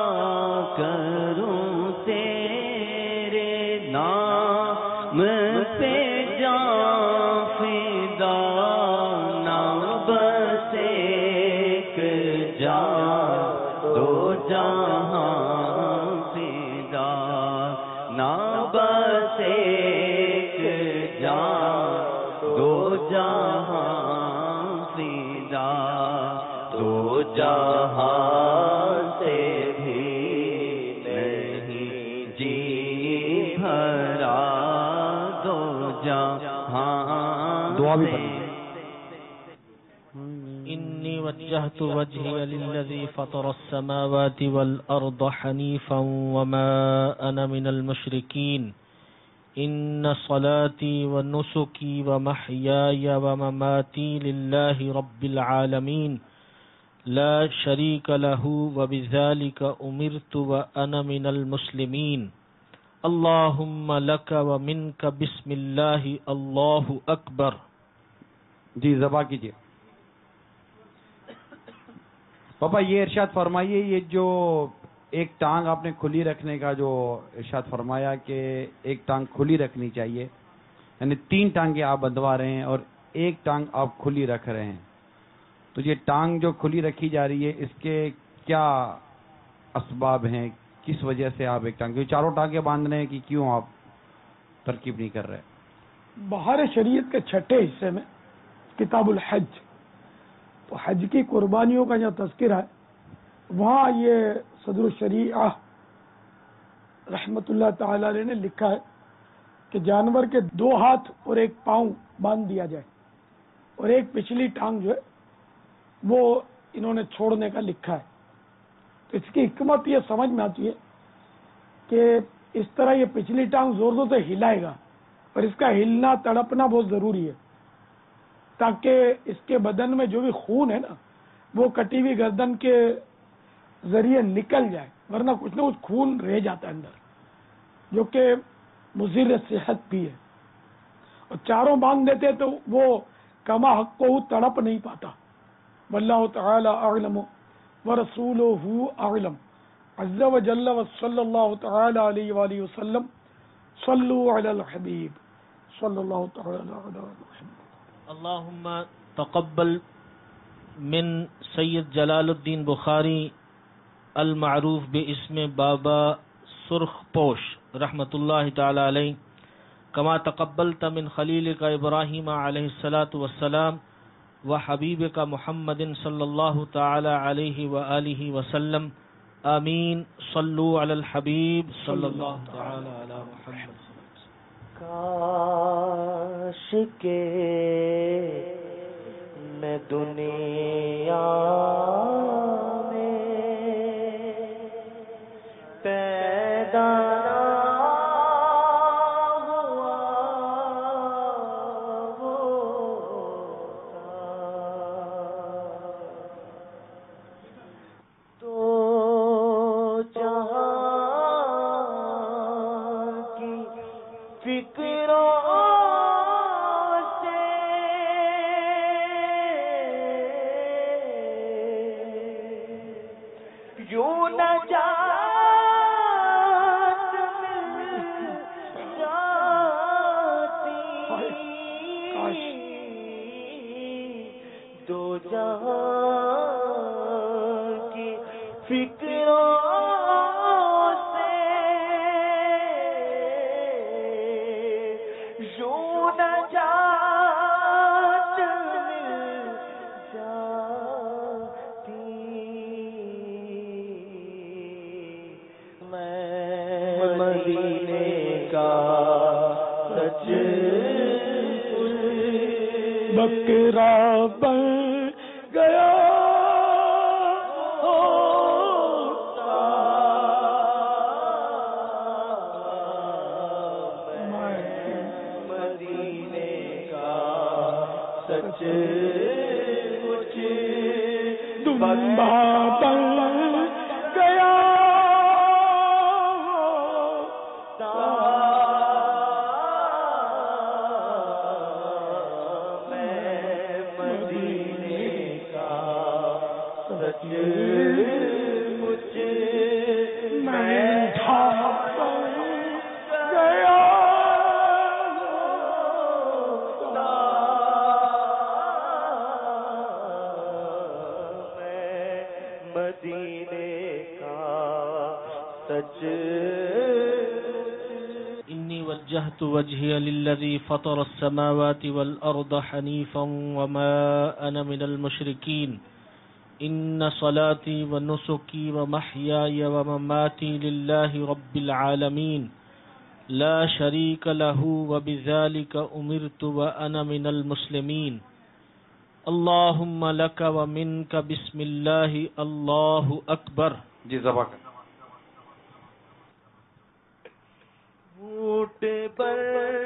کروں تیرے نام پہ جاں فدا, نام بس ایک جاں دو جہاں فدا, نام بس ایک جاں دو جہاں فدا, دو جہاں سے بھی نہیں جی بھرا, دو جہاں دعا بھی سے. پڑھیں. إني وجهت وجهي للذي فطر السماوات والأرض حنيفا وما أنا من المشركين إن صلاتي ونسكي ومحياي ومماتي لله رب العالمين لا شريك له وبذلك أمرت وأنا من المسلمين اللهم لك ومنك بسم الله الله أكبر. جی ذبح کیجیے. پاپا یہ ارشاد فرمائیے, یہ جو ایک ٹانگ آپ نے کھلی رکھنے کا جو ارشاد فرمایا کہ ایک ٹانگ کھلی رکھنی چاہیے, یعنی تین ٹانگیں آپ بندھوا رہے ہیں اور ایک ٹانگ آپ کھلی رکھ رہے ہیں, تو یہ ٹانگ جو کھلی رکھی جا رہی ہے اس کے کیا اسباب ہیں, کس وجہ سے آپ ایک ٹانگ, چاروں ٹانگیں باندھ رہے ہیں کہ کیوں آپ ترکیب نہیں کر رہے؟ بہار شریعت کے چھٹے حصے میں کتاب الحج, تو حج کی قربانیوں کا جو تذکرہ ہے وہاں یہ صدر الشریعہ رحمت اللہ تعالی علیہ نے لکھا ہے کہ جانور کے دو ہاتھ اور ایک پاؤں باندھ دیا جائے, اور ایک پچھلی ٹانگ جو ہے وہ انہوں نے چھوڑنے کا لکھا ہے. تو اس کی حکمت یہ سمجھ میں آتی ہے کہ اس طرح یہ پچھلی ٹانگ زور زور سے ہلائے گا, اور اس کا ہلنا تڑپنا بہت ضروری ہے تاکہ اس کے بدن میں جو بھی خون ہے نا وہ کٹی ہوئی گردن کے ذریعے نکل جائے, ورنہ کچھ نہ کچھ خون رہ جاتا ہے اندر جو کہ مضر صحت بھی ہے. اور چاروں باندھ دیتے تو وہ کما حق کو تڑپ نہیں پاتا. واللہ تعالی اعلم ورسولہ اعلم عز وجل وصلی اللہ تعالی علیہ وآلہ وسلم صلو علی الحبیب صلی اللہ تعالی علی محمد. اللهم تقبل من سید جلال الدین بخاری المعروف باسم بابا سرخ پوش رحمت اللہ تعالی علیہ کما تقبلت من خلیلک ابراہیم علیہ الصلاۃ والسلام وحبیبک محمد صلی اللہ تعالی علیہ وآلہ وسلم آمین. صلو علی الحبیب صلی اللہ تعالی علی محمد. کاش کے میں دنیا میں پیدا نہ ہوا فکروں سے یوں نجات مل جاتی دو جہاں کی فکروں سے یوں نجات مل جاتی میں مدینے کا سچ بکرا بن گیا مدینے کا سچ مچ دمبا بن گیا إني وجهت وجهي للذي فطر السماوات والأرض حنيفا وما أنا من المشركين إن صلاتي ونسكي ومحياي ومماتي لله رب العالمين لا شريك له وبذلك أمرت وأنا من المسلمين اللهم لك ومنك بسم الله الله أكبر. جی ذبح کر. اونٹ پر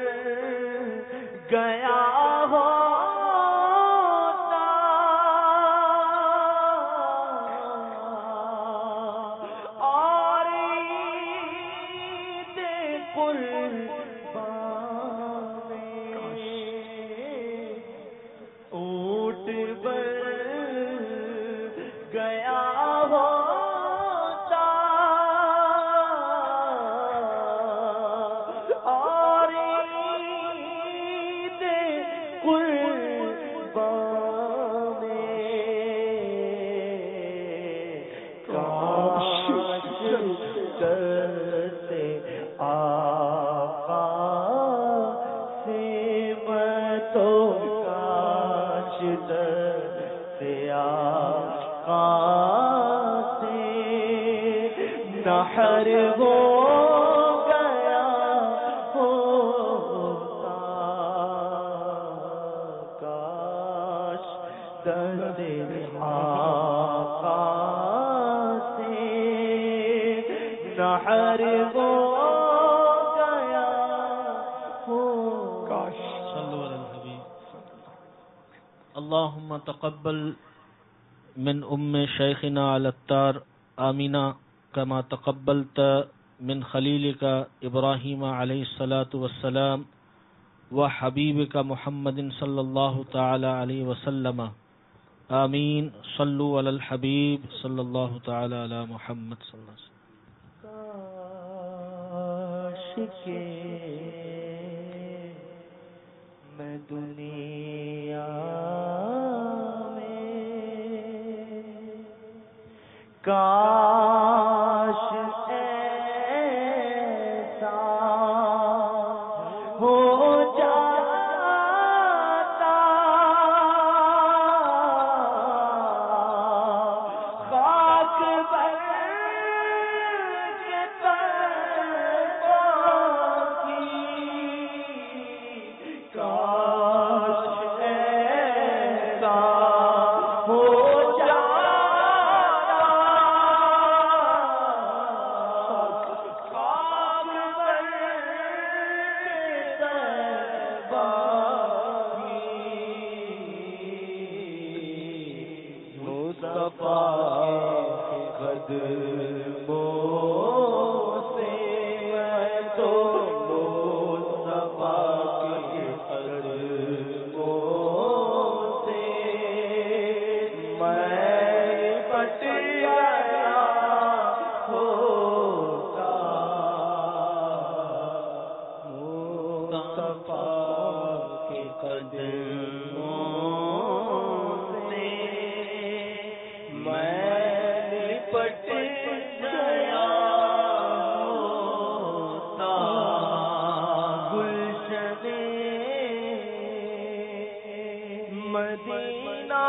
گیا ہوتا اور عید قربان میں اونٹ پر گیا ہوتا اور عید قربان میں کاش کرتے آقا سے میں تو کاش کرتے آقا سے نحر ہو گیا ہوتا کاش دست آقا سے نحر ہو گیا ہوتا. صلوا على الحبيب. اللهم تقبل من أم شيخنا على التار آمينا كما تقبلت من خليلك إبراهيم عليه الصلاة والسلام وحبيبك محمد صلى الله تعالى عليه وسلم آمين. صلوا على الحبيب صلى الله تعالى على محمد صلى الله عليه وسلم. کاش کہ میں دنیا میں کاش ایسا ہو جاتا خاک پر کے پروں کی کاش ایسا ہو جاتا خاک پر کے پروں کی مصطفیٰ قدموں سے میں تو مصطفیٰ مدینہ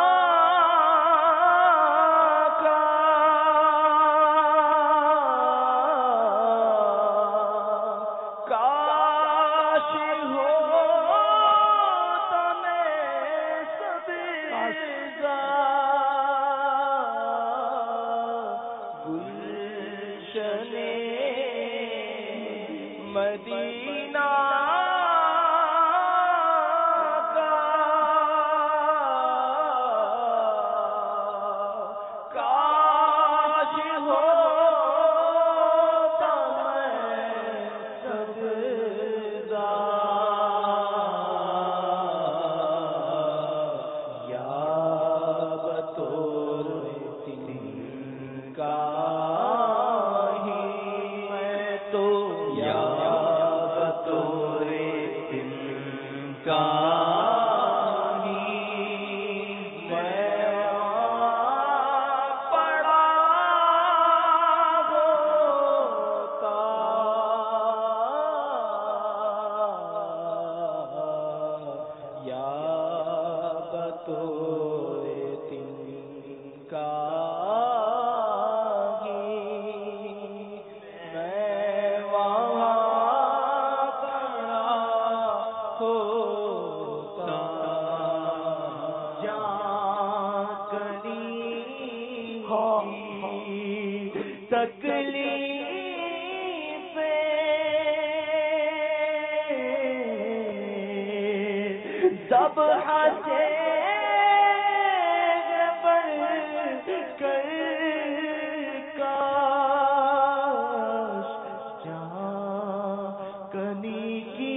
مدینہ کا کاش ہوتا میں سبزہ یا بطور تن کا ہی میں تو یا تکلیف سب ہنسے پر کر کاش جہاں کنی کی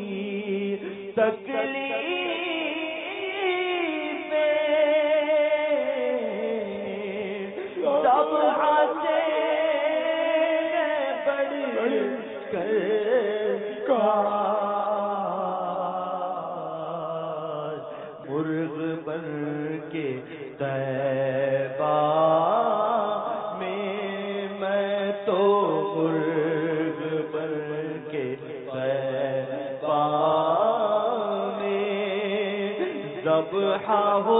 تکلیف سب ہنسے مرغ بن کے طیبہ میں میں تو مرغ بن کے طیبہ میں ذبح ہو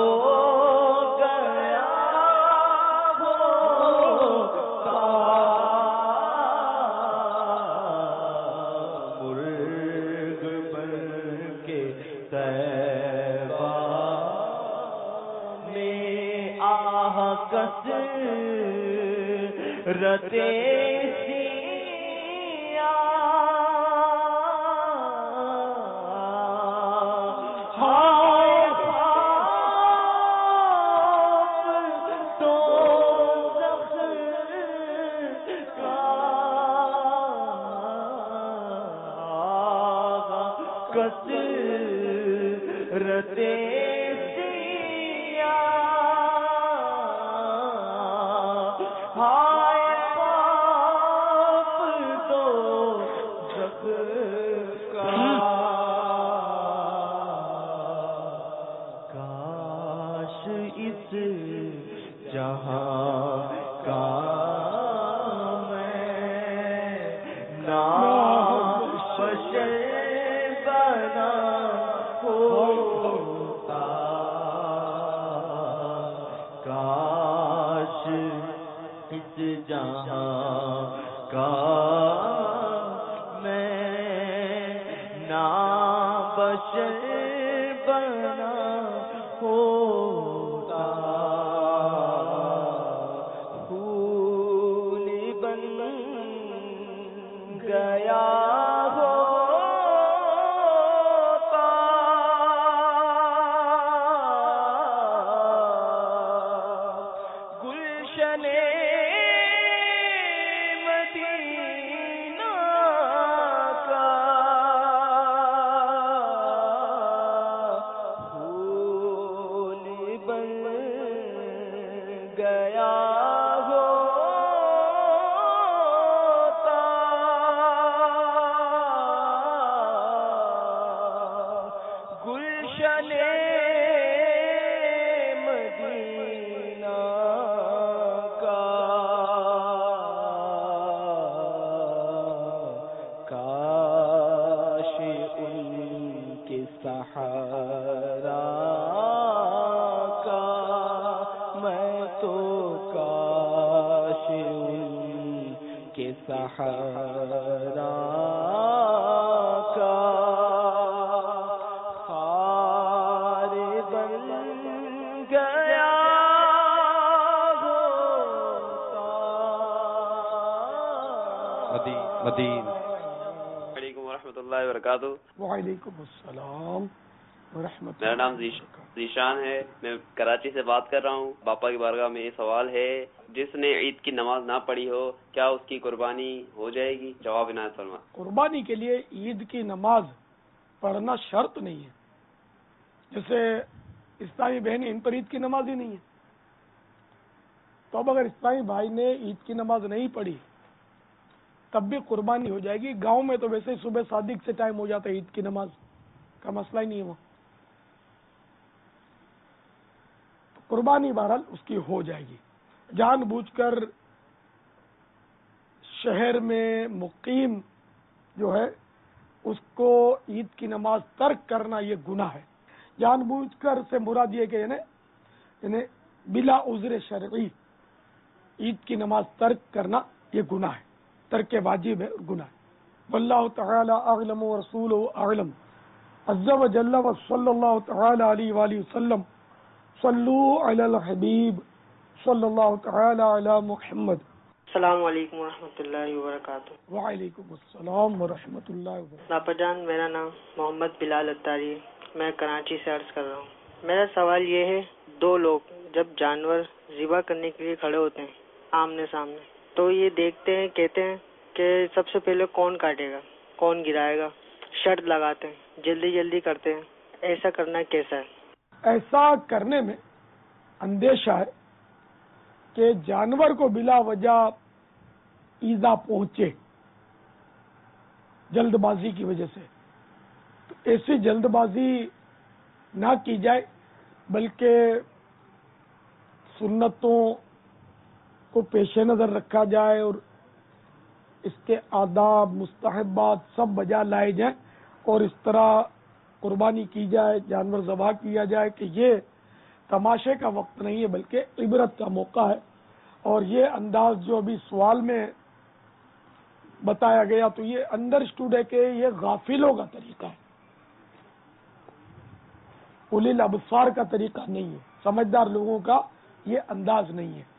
رتے سیا ہائے خواب تو زخم کا کثرتے سیا ہائے کاش اس جہاں کا میں نابش بنا ہوتا کاش اس جہاں کا نابش بنا ہوتا پھول بن گیا ہوتا گلشن مدینہ کا گیا ہوتا گلشن مدینہ کا کاش ان کے سہارا ورحمۃ اللہ وبرکاتہ. وعلیکم السلام ورحمۃ اللہ. میرا نام ذیشان ہے, میں کراچی سے بات کر رہا ہوں. باپا کی بارگاہ میں یہ سوال ہے, جس نے عید کی نماز نہ پڑھی ہو کیا اس کی قربانی ہو جائے گی؟ جواب عنایت فرما. قربانی کے لیے عید کی نماز پڑھنا شرط نہیں ہے. جیسے اسلامی بہنیں, ان پر عید کی نماز ہی نہیں ہے, تو اب اگر اسلامی بھائی نے عید کی نماز نہیں پڑھی تب بھی قربانی ہو جائے گی. گاؤں میں تو ویسے ہی صبح صادق سے ٹائم ہو جاتا ہے, عید کی نماز کا مسئلہ ہی نہیں ہے. وہ قربانی بہرحال اس کی ہو جائے گی. جان بوجھ کر شہر میں مقیم جو ہے اس کو عید کی نماز ترک کرنا یہ گناہ ہے. جان بوجھ کر سے مراد یہ کہ یعنی یعنی بلا عذر شرعی عید کی نماز ترک کرنا یہ گناہ ہے, ترک واجب ہے اور گناہ ہے. واللہ تعالی اعلم ورسولہ اعلم عز وجل وصلی اللہ تعالی علیہ وآلہ وسلم. صلوا علی الحبیب صلی اللہ تعالی علی محمد. السلام علیکم ورحمۃ اللہ وبرکاتہ. وعلیکم السلام ورحمۃ اللہ وبرکاتہ. لاپا جان, میرا نام محمد بلال اتاری ہے, میں کراچی سے عرض کر رہا ہوں. میرا سوال یہ ہے, دو لوگ جب جانور ذبح کرنے کے لیے کھڑے ہوتے ہیں آمنے سامنے, تو یہ دیکھتے ہیں, کہتے ہیں کہ سب سے پہلے کون کاٹے گا, کون گرائے گا, شرط لگاتے ہیں, جلدی جلدی کرتے ہیں. ایسا کرنا کیسا ہے؟ ایسا کرنے میں اندیشہ ہے کہ جانور کو بلا وجہ ایذا پہنچے جلد بازی کی وجہ سے. تو ایسی جلد بازی نہ کی جائے, بلکہ سنتوں کو پیش نظر رکھا جائے اور اس کے آداب مستحبات سب بجا لائے جائیں اور اس طرح قربانی کی جائے, جانور ذبح کیا جائے کہ یہ تماشے کا وقت نہیں ہے بلکہ عبرت کا موقع ہے. اور یہ انداز جو ابھی سوال میں بتایا گیا تو یہ انڈرسٹوڈ ہے کہ یہ غافلوں کا طریقہ ہے, اولی الابصار کا طریقہ نہیں ہے, سمجھدار لوگوں کا یہ انداز نہیں ہے.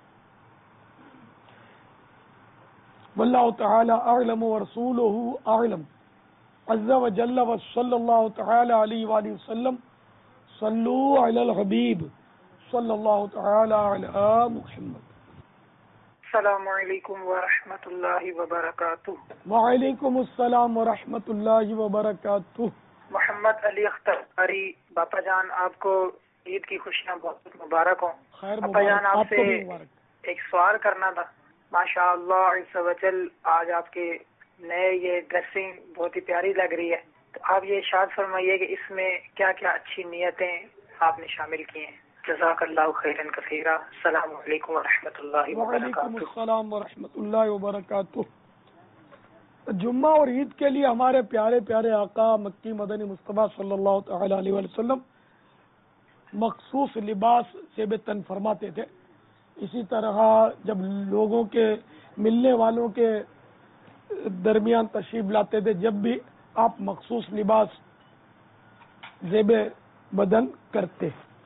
واللہ تعالی اعلم ورسولہ اعلم عز وجل وصلی اللہ تعالی علیہ وآلہ وسلم. صلوا علی الحبیب صلی اللہ تعالی علی محمد. السلام علیکم ورحمۃ اللہ وبرکاتہ. وعلیکم السلام ورحمۃ اللہ وبرکاتہ. محمد علی اختری. باپا جان, آپ کو عید کی خوشیاں بہت مبارک ہوں. باپا جان, آپ سے ایک سوال کرنا تھا. ماشاء اللہ عز وجل آج آپ کے نئے یہ ڈریسنگ بہت ہی پیاری لگ رہی ہے, تو آپ یہ ارشاد فرمائیے کہ اس میں کیا کیا اچھی نیتیں آپ نے شامل کی ہیں. جزاک اللہ خیرا کثیرا. السلام علیکم ورحمۃ اللہ وبرکاتہ. وعلیکم السلام ورحمۃ اللہ وبرکاتہ. جمعہ اور عید کے لیے ہمارے پیارے پیارے آقا مکی مدنی مصطفیٰ صلی اللہ تعالی علیہ وسلم مخصوص لباس سے تن فرماتے تھے. اسی طرح جب لوگوں کے ملنے والوں کے درمیان تشریف لاتے تھے, جب بھی آپ مخصوص لباس زیب بدن کرتے.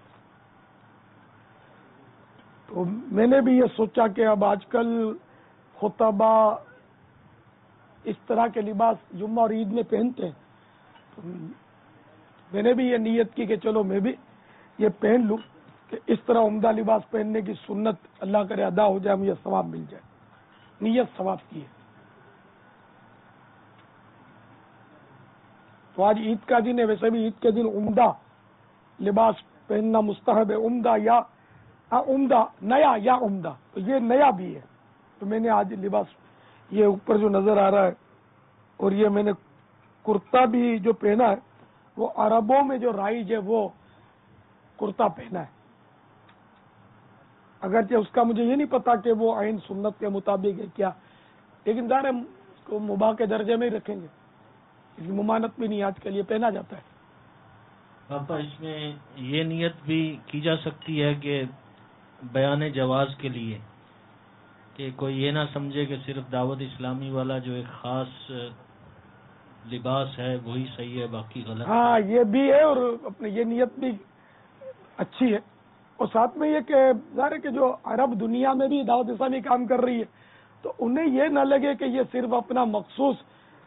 تو میں نے بھی یہ سوچا کہ اب آج کل خطبہ اس طرح کے لباس جمعہ اور عید میں پہنتے ہیں, تو میں نے بھی یہ نیت کی کہ چلو میں بھی یہ پہن لوں کہ اس طرح عمدہ لباس پہننے کی سنت اللہ کرے ادا ہو جائے, مجھے ثواب مل جائے. نیت ثواب کی ہے. تو آج عید کا دن ہے, ویسے بھی عید کے دن عمدہ لباس پہننا مستحب ہے. عمدہ یا عمدہ, نیا یا عمدہ, تو یہ نیا بھی ہے. تو میں نے آج لباس یہ اوپر جو نظر آ رہا ہے, اور یہ میں نے کرتا بھی جو پہنا ہے وہ عربوں میں جو رائج ہے وہ کرتا پہنا ہے. اگرچہ اس کا مجھے یہ نہیں پتا کہ وہ عین سنت کے مطابق ہے کیا, لیکن ظاہر ہے اس کو مباح کے درجے میں ہی رکھیں گے, اس کی ممانت بھی نہیں آج کل یہ پہنا جاتا ہے. پاپا اس میں یہ نیت بھی کی جا سکتی ہے کہ بیان جواز کے لیے, کہ کوئی یہ نہ سمجھے کہ صرف دعوت اسلامی والا جو ایک خاص لباس ہے وہی صحیح ہے باقی غلط. ہاں یہ بھی ہے, اور اپنے یہ نیت بھی اچھی ہے. اور ساتھ میں یہ کہ ظاہر ہے کہ جو عرب دنیا میں بھی دعوت اسلامی کام کر رہی ہے تو انہیں یہ نہ لگے کہ یہ صرف اپنا مخصوص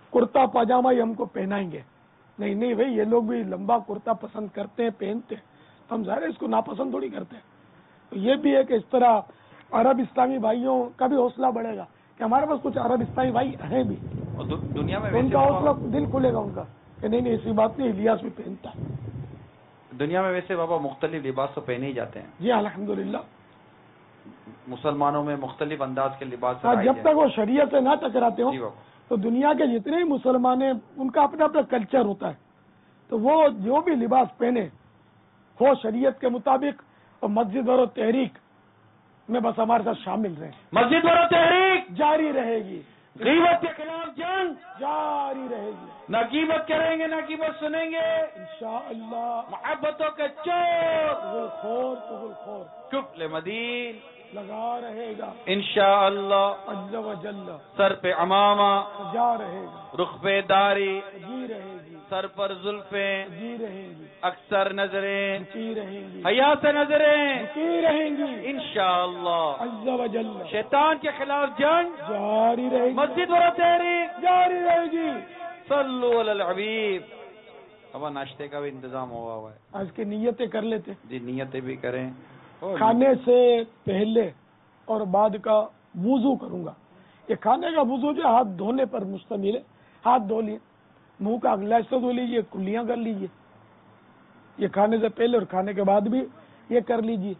कुर्ता पाजामा ही हमको पहनाएंगे। नहीं नहीं भाई, ये लोग भी लंबा कुर्ता पसंद करते हैं, पहनते हैं, तो हम ज़ाहिर इसको नापसंद थोड़ी करते हैं। तो ये भी है कि इस तरह अरब इस्लामी भाइयों का भी हौसला बढ़ेगा कि हमारे पास कुछ अरब इस्लामी भाई हैं भी, और दु, दुनिया में उनका हौसला दिल खुलेगा उनका कि नहीं नहीं ऐसी बात नहीं, इलियास भी पहनता है। दुनिया में वैसे बाबा मुख्तलिफ लिबास तो पहने ही जाते हैं। जी अल्हम्दुलिल्लाह, मुसलमानों में मुख्तलिफ अंदाज के लिबास। हाँ, जब तक वो शरीयत से ना टकराते हो तो दुनिया के जितने भी मुसलमान हैं उनका अपना अपना कल्चर होता है, तो वो जो भी लिबास पहने हो शरीयत के मुताबिक, और मस्जिद और तहरीक में बस हमारे साथ शामिल रहे। मस्जिद और तहरीक जारी रहेगी, गीबत के खिलाफ जंग जारी रहेगी, न गीबत करेंगे न गीबत सुनेंगे इंशाअल्लाह। मोहब्बतों के चोर तुगलखोर तुगलखोर कुफले मदीन लगा रहेगा इंशाअल्लाह। अज़्ज़ व जल्ल सर पे अमामा जा रहेगा, रुख पे दारी जी रहेगी, सर पर जुल्फे जी रहेंगी, अक्सर नजरें जी रहेंगी, हया से नजरें जी रहेंगी इंशाअल्लाह। अज़्ज़ व जल्ल शैतान के खिलाफ जंग जारी रहेगी, मस्जिद और तहरीक जारी रहेगी। सल्लु अलल हबीब। अब नाश्ते का भी इंतजाम हुआ हुआ है, आज की नियतें कर लेते, जी नियतें भी करें। खाने से पहले और बाद का वुजू करूंगा। ये खाने का वुजू जो हाथ धोने पर मुश्तमिल है, हाथ धो लिए, मुंह का अगला हिस्सा धो लीजिए, कुल्लियां कर लीजिए। ये खाने से पहले और खाने के बाद भी ये कर लीजिए।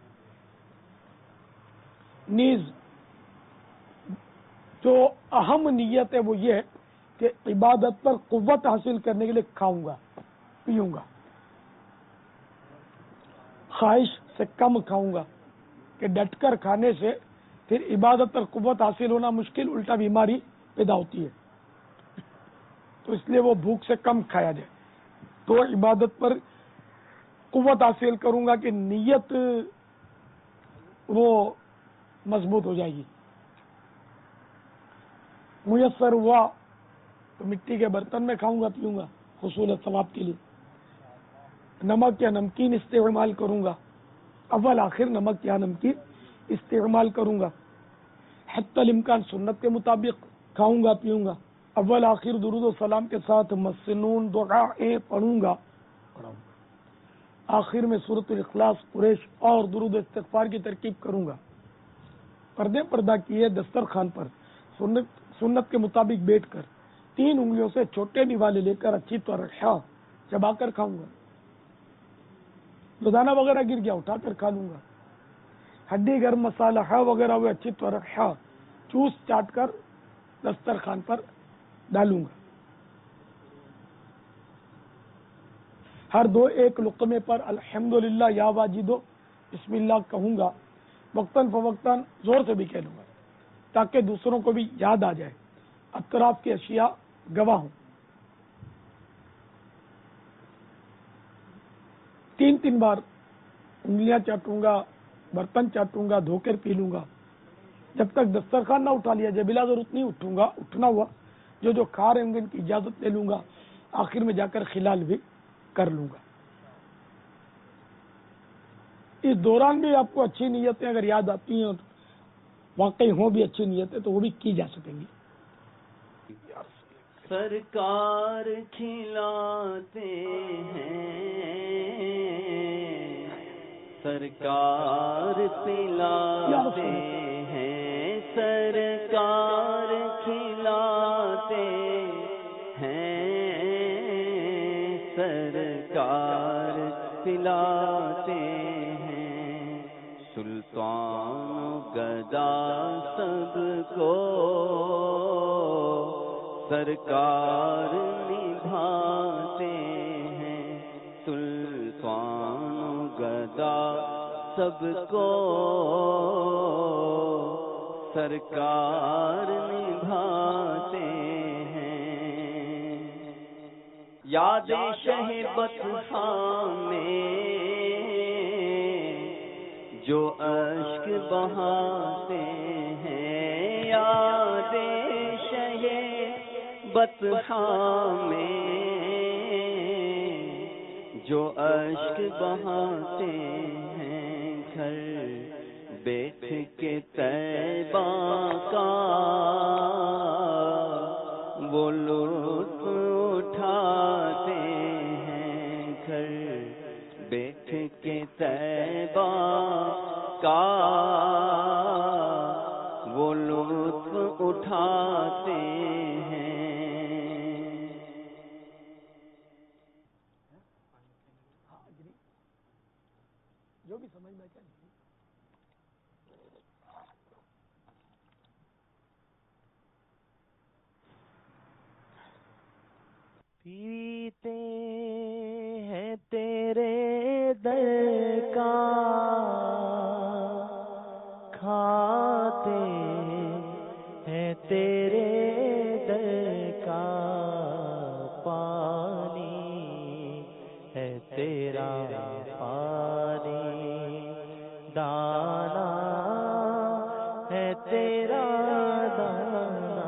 नीज जो अहम नियत है वो ये है कि इबादत पर कुव्वत हासिल करने के लिए खाऊंगा पीऊंगा, ख्वाहिश से कम खाऊंगा कि डटकर खाने से फिर इबादत पर कुव्वत हासिल होना मुश्किल, उल्टा बीमारी पैदा होती है। तो इसलिए वो भूख से कम खाया जाए। तो इबादत पर कुव्वत हासिल करूंगा कि नियत वो मजबूत हो जाएगी। मुयस्सर हुआ तो मिट्टी के बर्तन में खाऊंगा पीऊंगा हुसूल सवाब के लिए। नमक या नमकीन इस्तेमाल करूंगा, अव्वल आखिर नमक या नमकीन इस्तेमाल करूंगा। हत्तल इम्कान सुन्नत के मुताबिक खाऊंगा पीऊंगा। अव्वल आखिर दुरूद और सलाम के साथ मसनून दुआएं पढ़ूंगा। आखिर में सूरतुल इखलास, कुरैश और दुरूद इस्तिगफार की तरकीब करूंगा। पर्दे पर्दा किए दस्तरखान पर सुन्नत सुन्नत के मुताबिक बैठकर तीन उंगलियों से छोटे निवाले लेकर अच्छी तरह चबाकर खाऊंगा। रोजाना वगैरह गिर गया उठाकर खा लूंगा। हड्डी गर्म मसाला है वगैरह हुए अच्छी तरह चूस चाट कर दस्तरखान पर डालूंगा। हर दो एक लुक़मे पर अल्हम्दुलिल्लाह या वाजिदो बिस्मिल्लाह कहूंगा। वक्तन फवक्तन जोर से भी कह लूंगा ताकि दूसरों को भी याद आ जाए, अतराफ की अशिया गवाह हूं। तीन तीन बार उंगलियां चाटूंगा, बर्तन चाटूंगा, धोकर पी लूंगा। जब तक दस्तरखान ना उठा लिया जाए बिला जरूरत नहीं उठूंगा। उठना हुआ जो जो खा रहे होंगे इनकी इजाजत ले लूंगा। आखिर में जाकर खिलाल भी कर लूंगा। इस दौरान भी आपको अच्छी नीयतें अगर याद आती हैं और वाकई हो भी अच्छी नीयतें तो वो भी की जा सकेंगी। सरकार खिलाते हैं, सरकार पिलाते हैं, सरकार खिलाते हैं, सरकार पिलाते हैं। सुल्तान गदा सबको सरकार निभाते हैं, सुल्तान गदा सबको सरकार निभाते हैं। याद शहबत में जो अश्क बहाते हैं, याद बतहा में जो अश्क बहाते हैं। घर बैठ के तैबा का वो लुत्फ پیتے ہیں تیرے در کا کھاتے ہیں تیرے در کا پانی ہے تیرا پانی دانا ہے تیرا دانا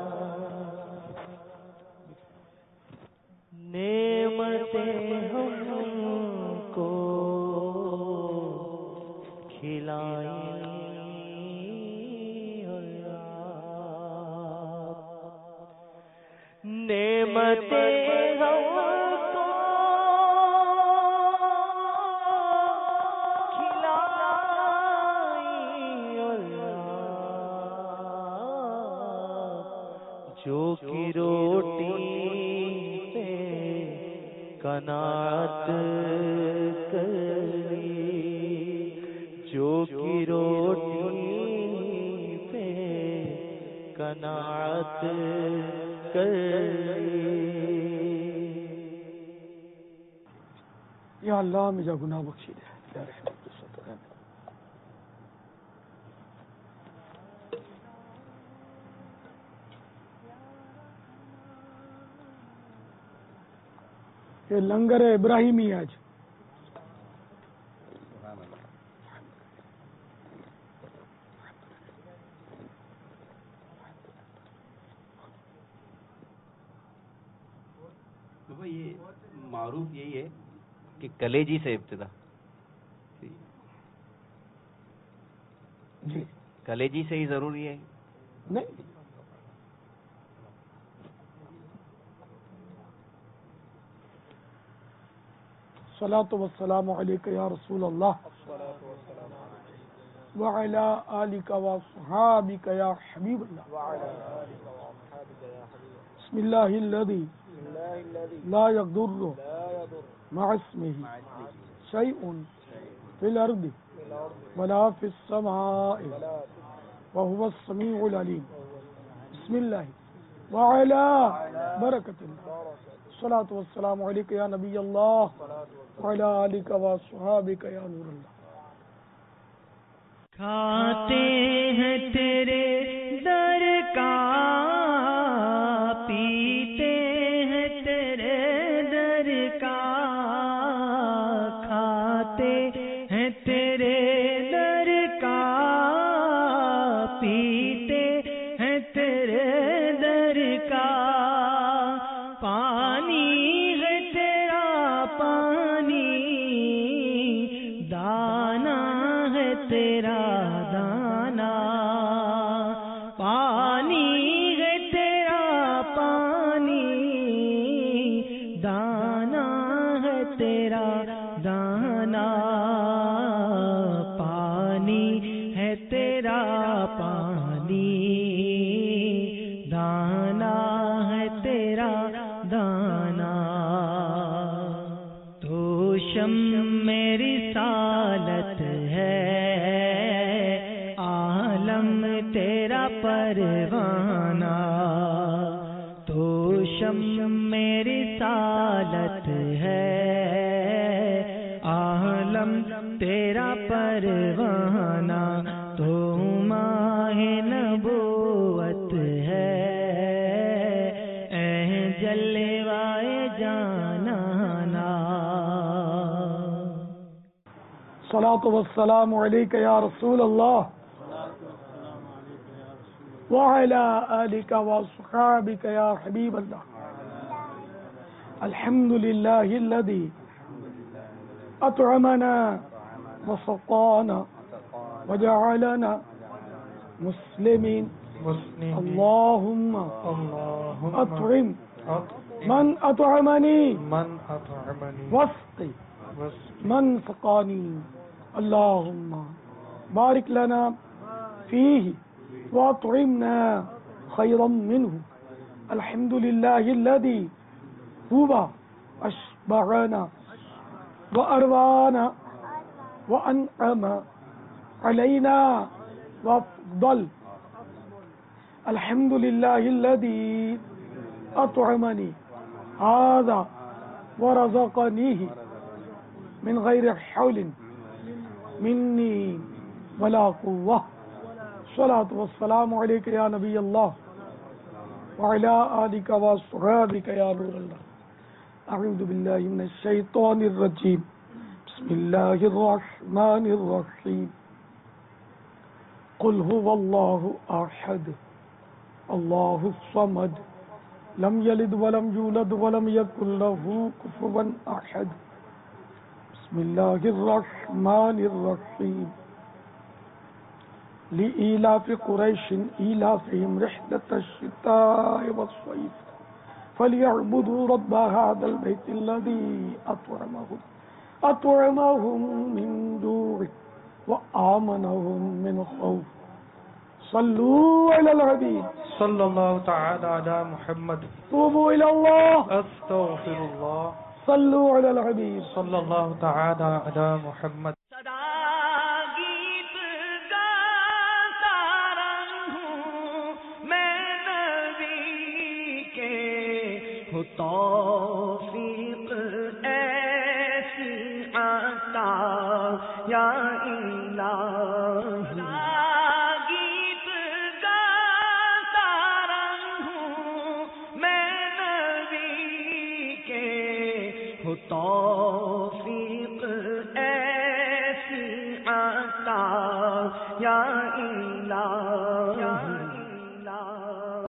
نعمتیں ہم کو کھلائی نعمتیں ہم کو کھلائی جو کی روٹی قناعت کر لی جو کی روٹی پہ قناعت کر لی یا اللہ مجھے گناہ بخشی دے یا رحمت یہ لنگر ابراہیمی آج یہ معروف یہی ہے کہ کلیجی سے ابتدا جی کلیجی سے ہی ضروری ہے نہیں الصلاۃ والسلام علیک یا رسول اللہ وعلی آلک واصحابک یا حبیب اللہ بسم اللہ الذی لا یضر مع اسمہ شیء فی الارض ولا فی السماء وهو السمیع العلیم بسم اللہ وعلی برکت اللہ الصلاۃ والسلام علیک یا نبی اللہ وعلی آلک واصحابک یا نور اللہ کھاتے ہیں تیرے در کا پیتے ہیں تیرے در کا کھاتے ہیں تیرے در کا پیتے ہیں تیرے در کا پانی ہے تیرا پانی دانا ہے تیرا دانا پانی ہے تیرا پانی دانا ہے تیرا دانا پانی ہے تیرا پانی دانا ہے تیرا دانا تو شم میری رسالت ہے عالم تیرا پروانہ تو شم میری رسالت ہے عالم تیرا پروانہ تو ماہ نبوت ہے اے جلوائے جانانا الصلاۃ والسلام علیک یا رسول اللہ وعلی آلک واصحابک یا حبیب اللہ الحمد للہ الذی اطعمنا وسقانا وجعلنا مسلمین اللہم اطعم من اطعمنی واسقی من سقانی اللہم بارک لنا فیہ واطعمنا خیرا منہ الحمد للہ الذی هو اشبعنا واروانا وأنعم علينا وأفضل. الحمد لله الذي أطعمني هذا ورزقنيه من غير حول مني ولا قوة. الصلاة والسلام عليك يا نبي الله وعلى آلك وصحبك يا نور الله. أعوذ بالله من الشيطان الرجيم. بسم الله الرحمن الرحيم. قل هو الله أحد الله الصمد لم يلد ولم يولد ولم يكن له كفوا أحد. بسم الله الرحمن الرحيم. لإيلاف قريش إيلافهم رحلة الشتاء والصيف فليعبدوا رب هذا البيت الذي أطعمهم أطعمهم من جوع وآمنهم من خوف. صلوا على الحبيب صلی اللہ تعالی علی محمد. توبوا إلى الله استغفر اللہ. صلوا على الحبيب صلی اللہ تعالی علی محمد. توفیق ایسی عطا یا الہی. گیت گاتا رہوں میں نبی کے ہو توفیق ایسی عطا یا الہی.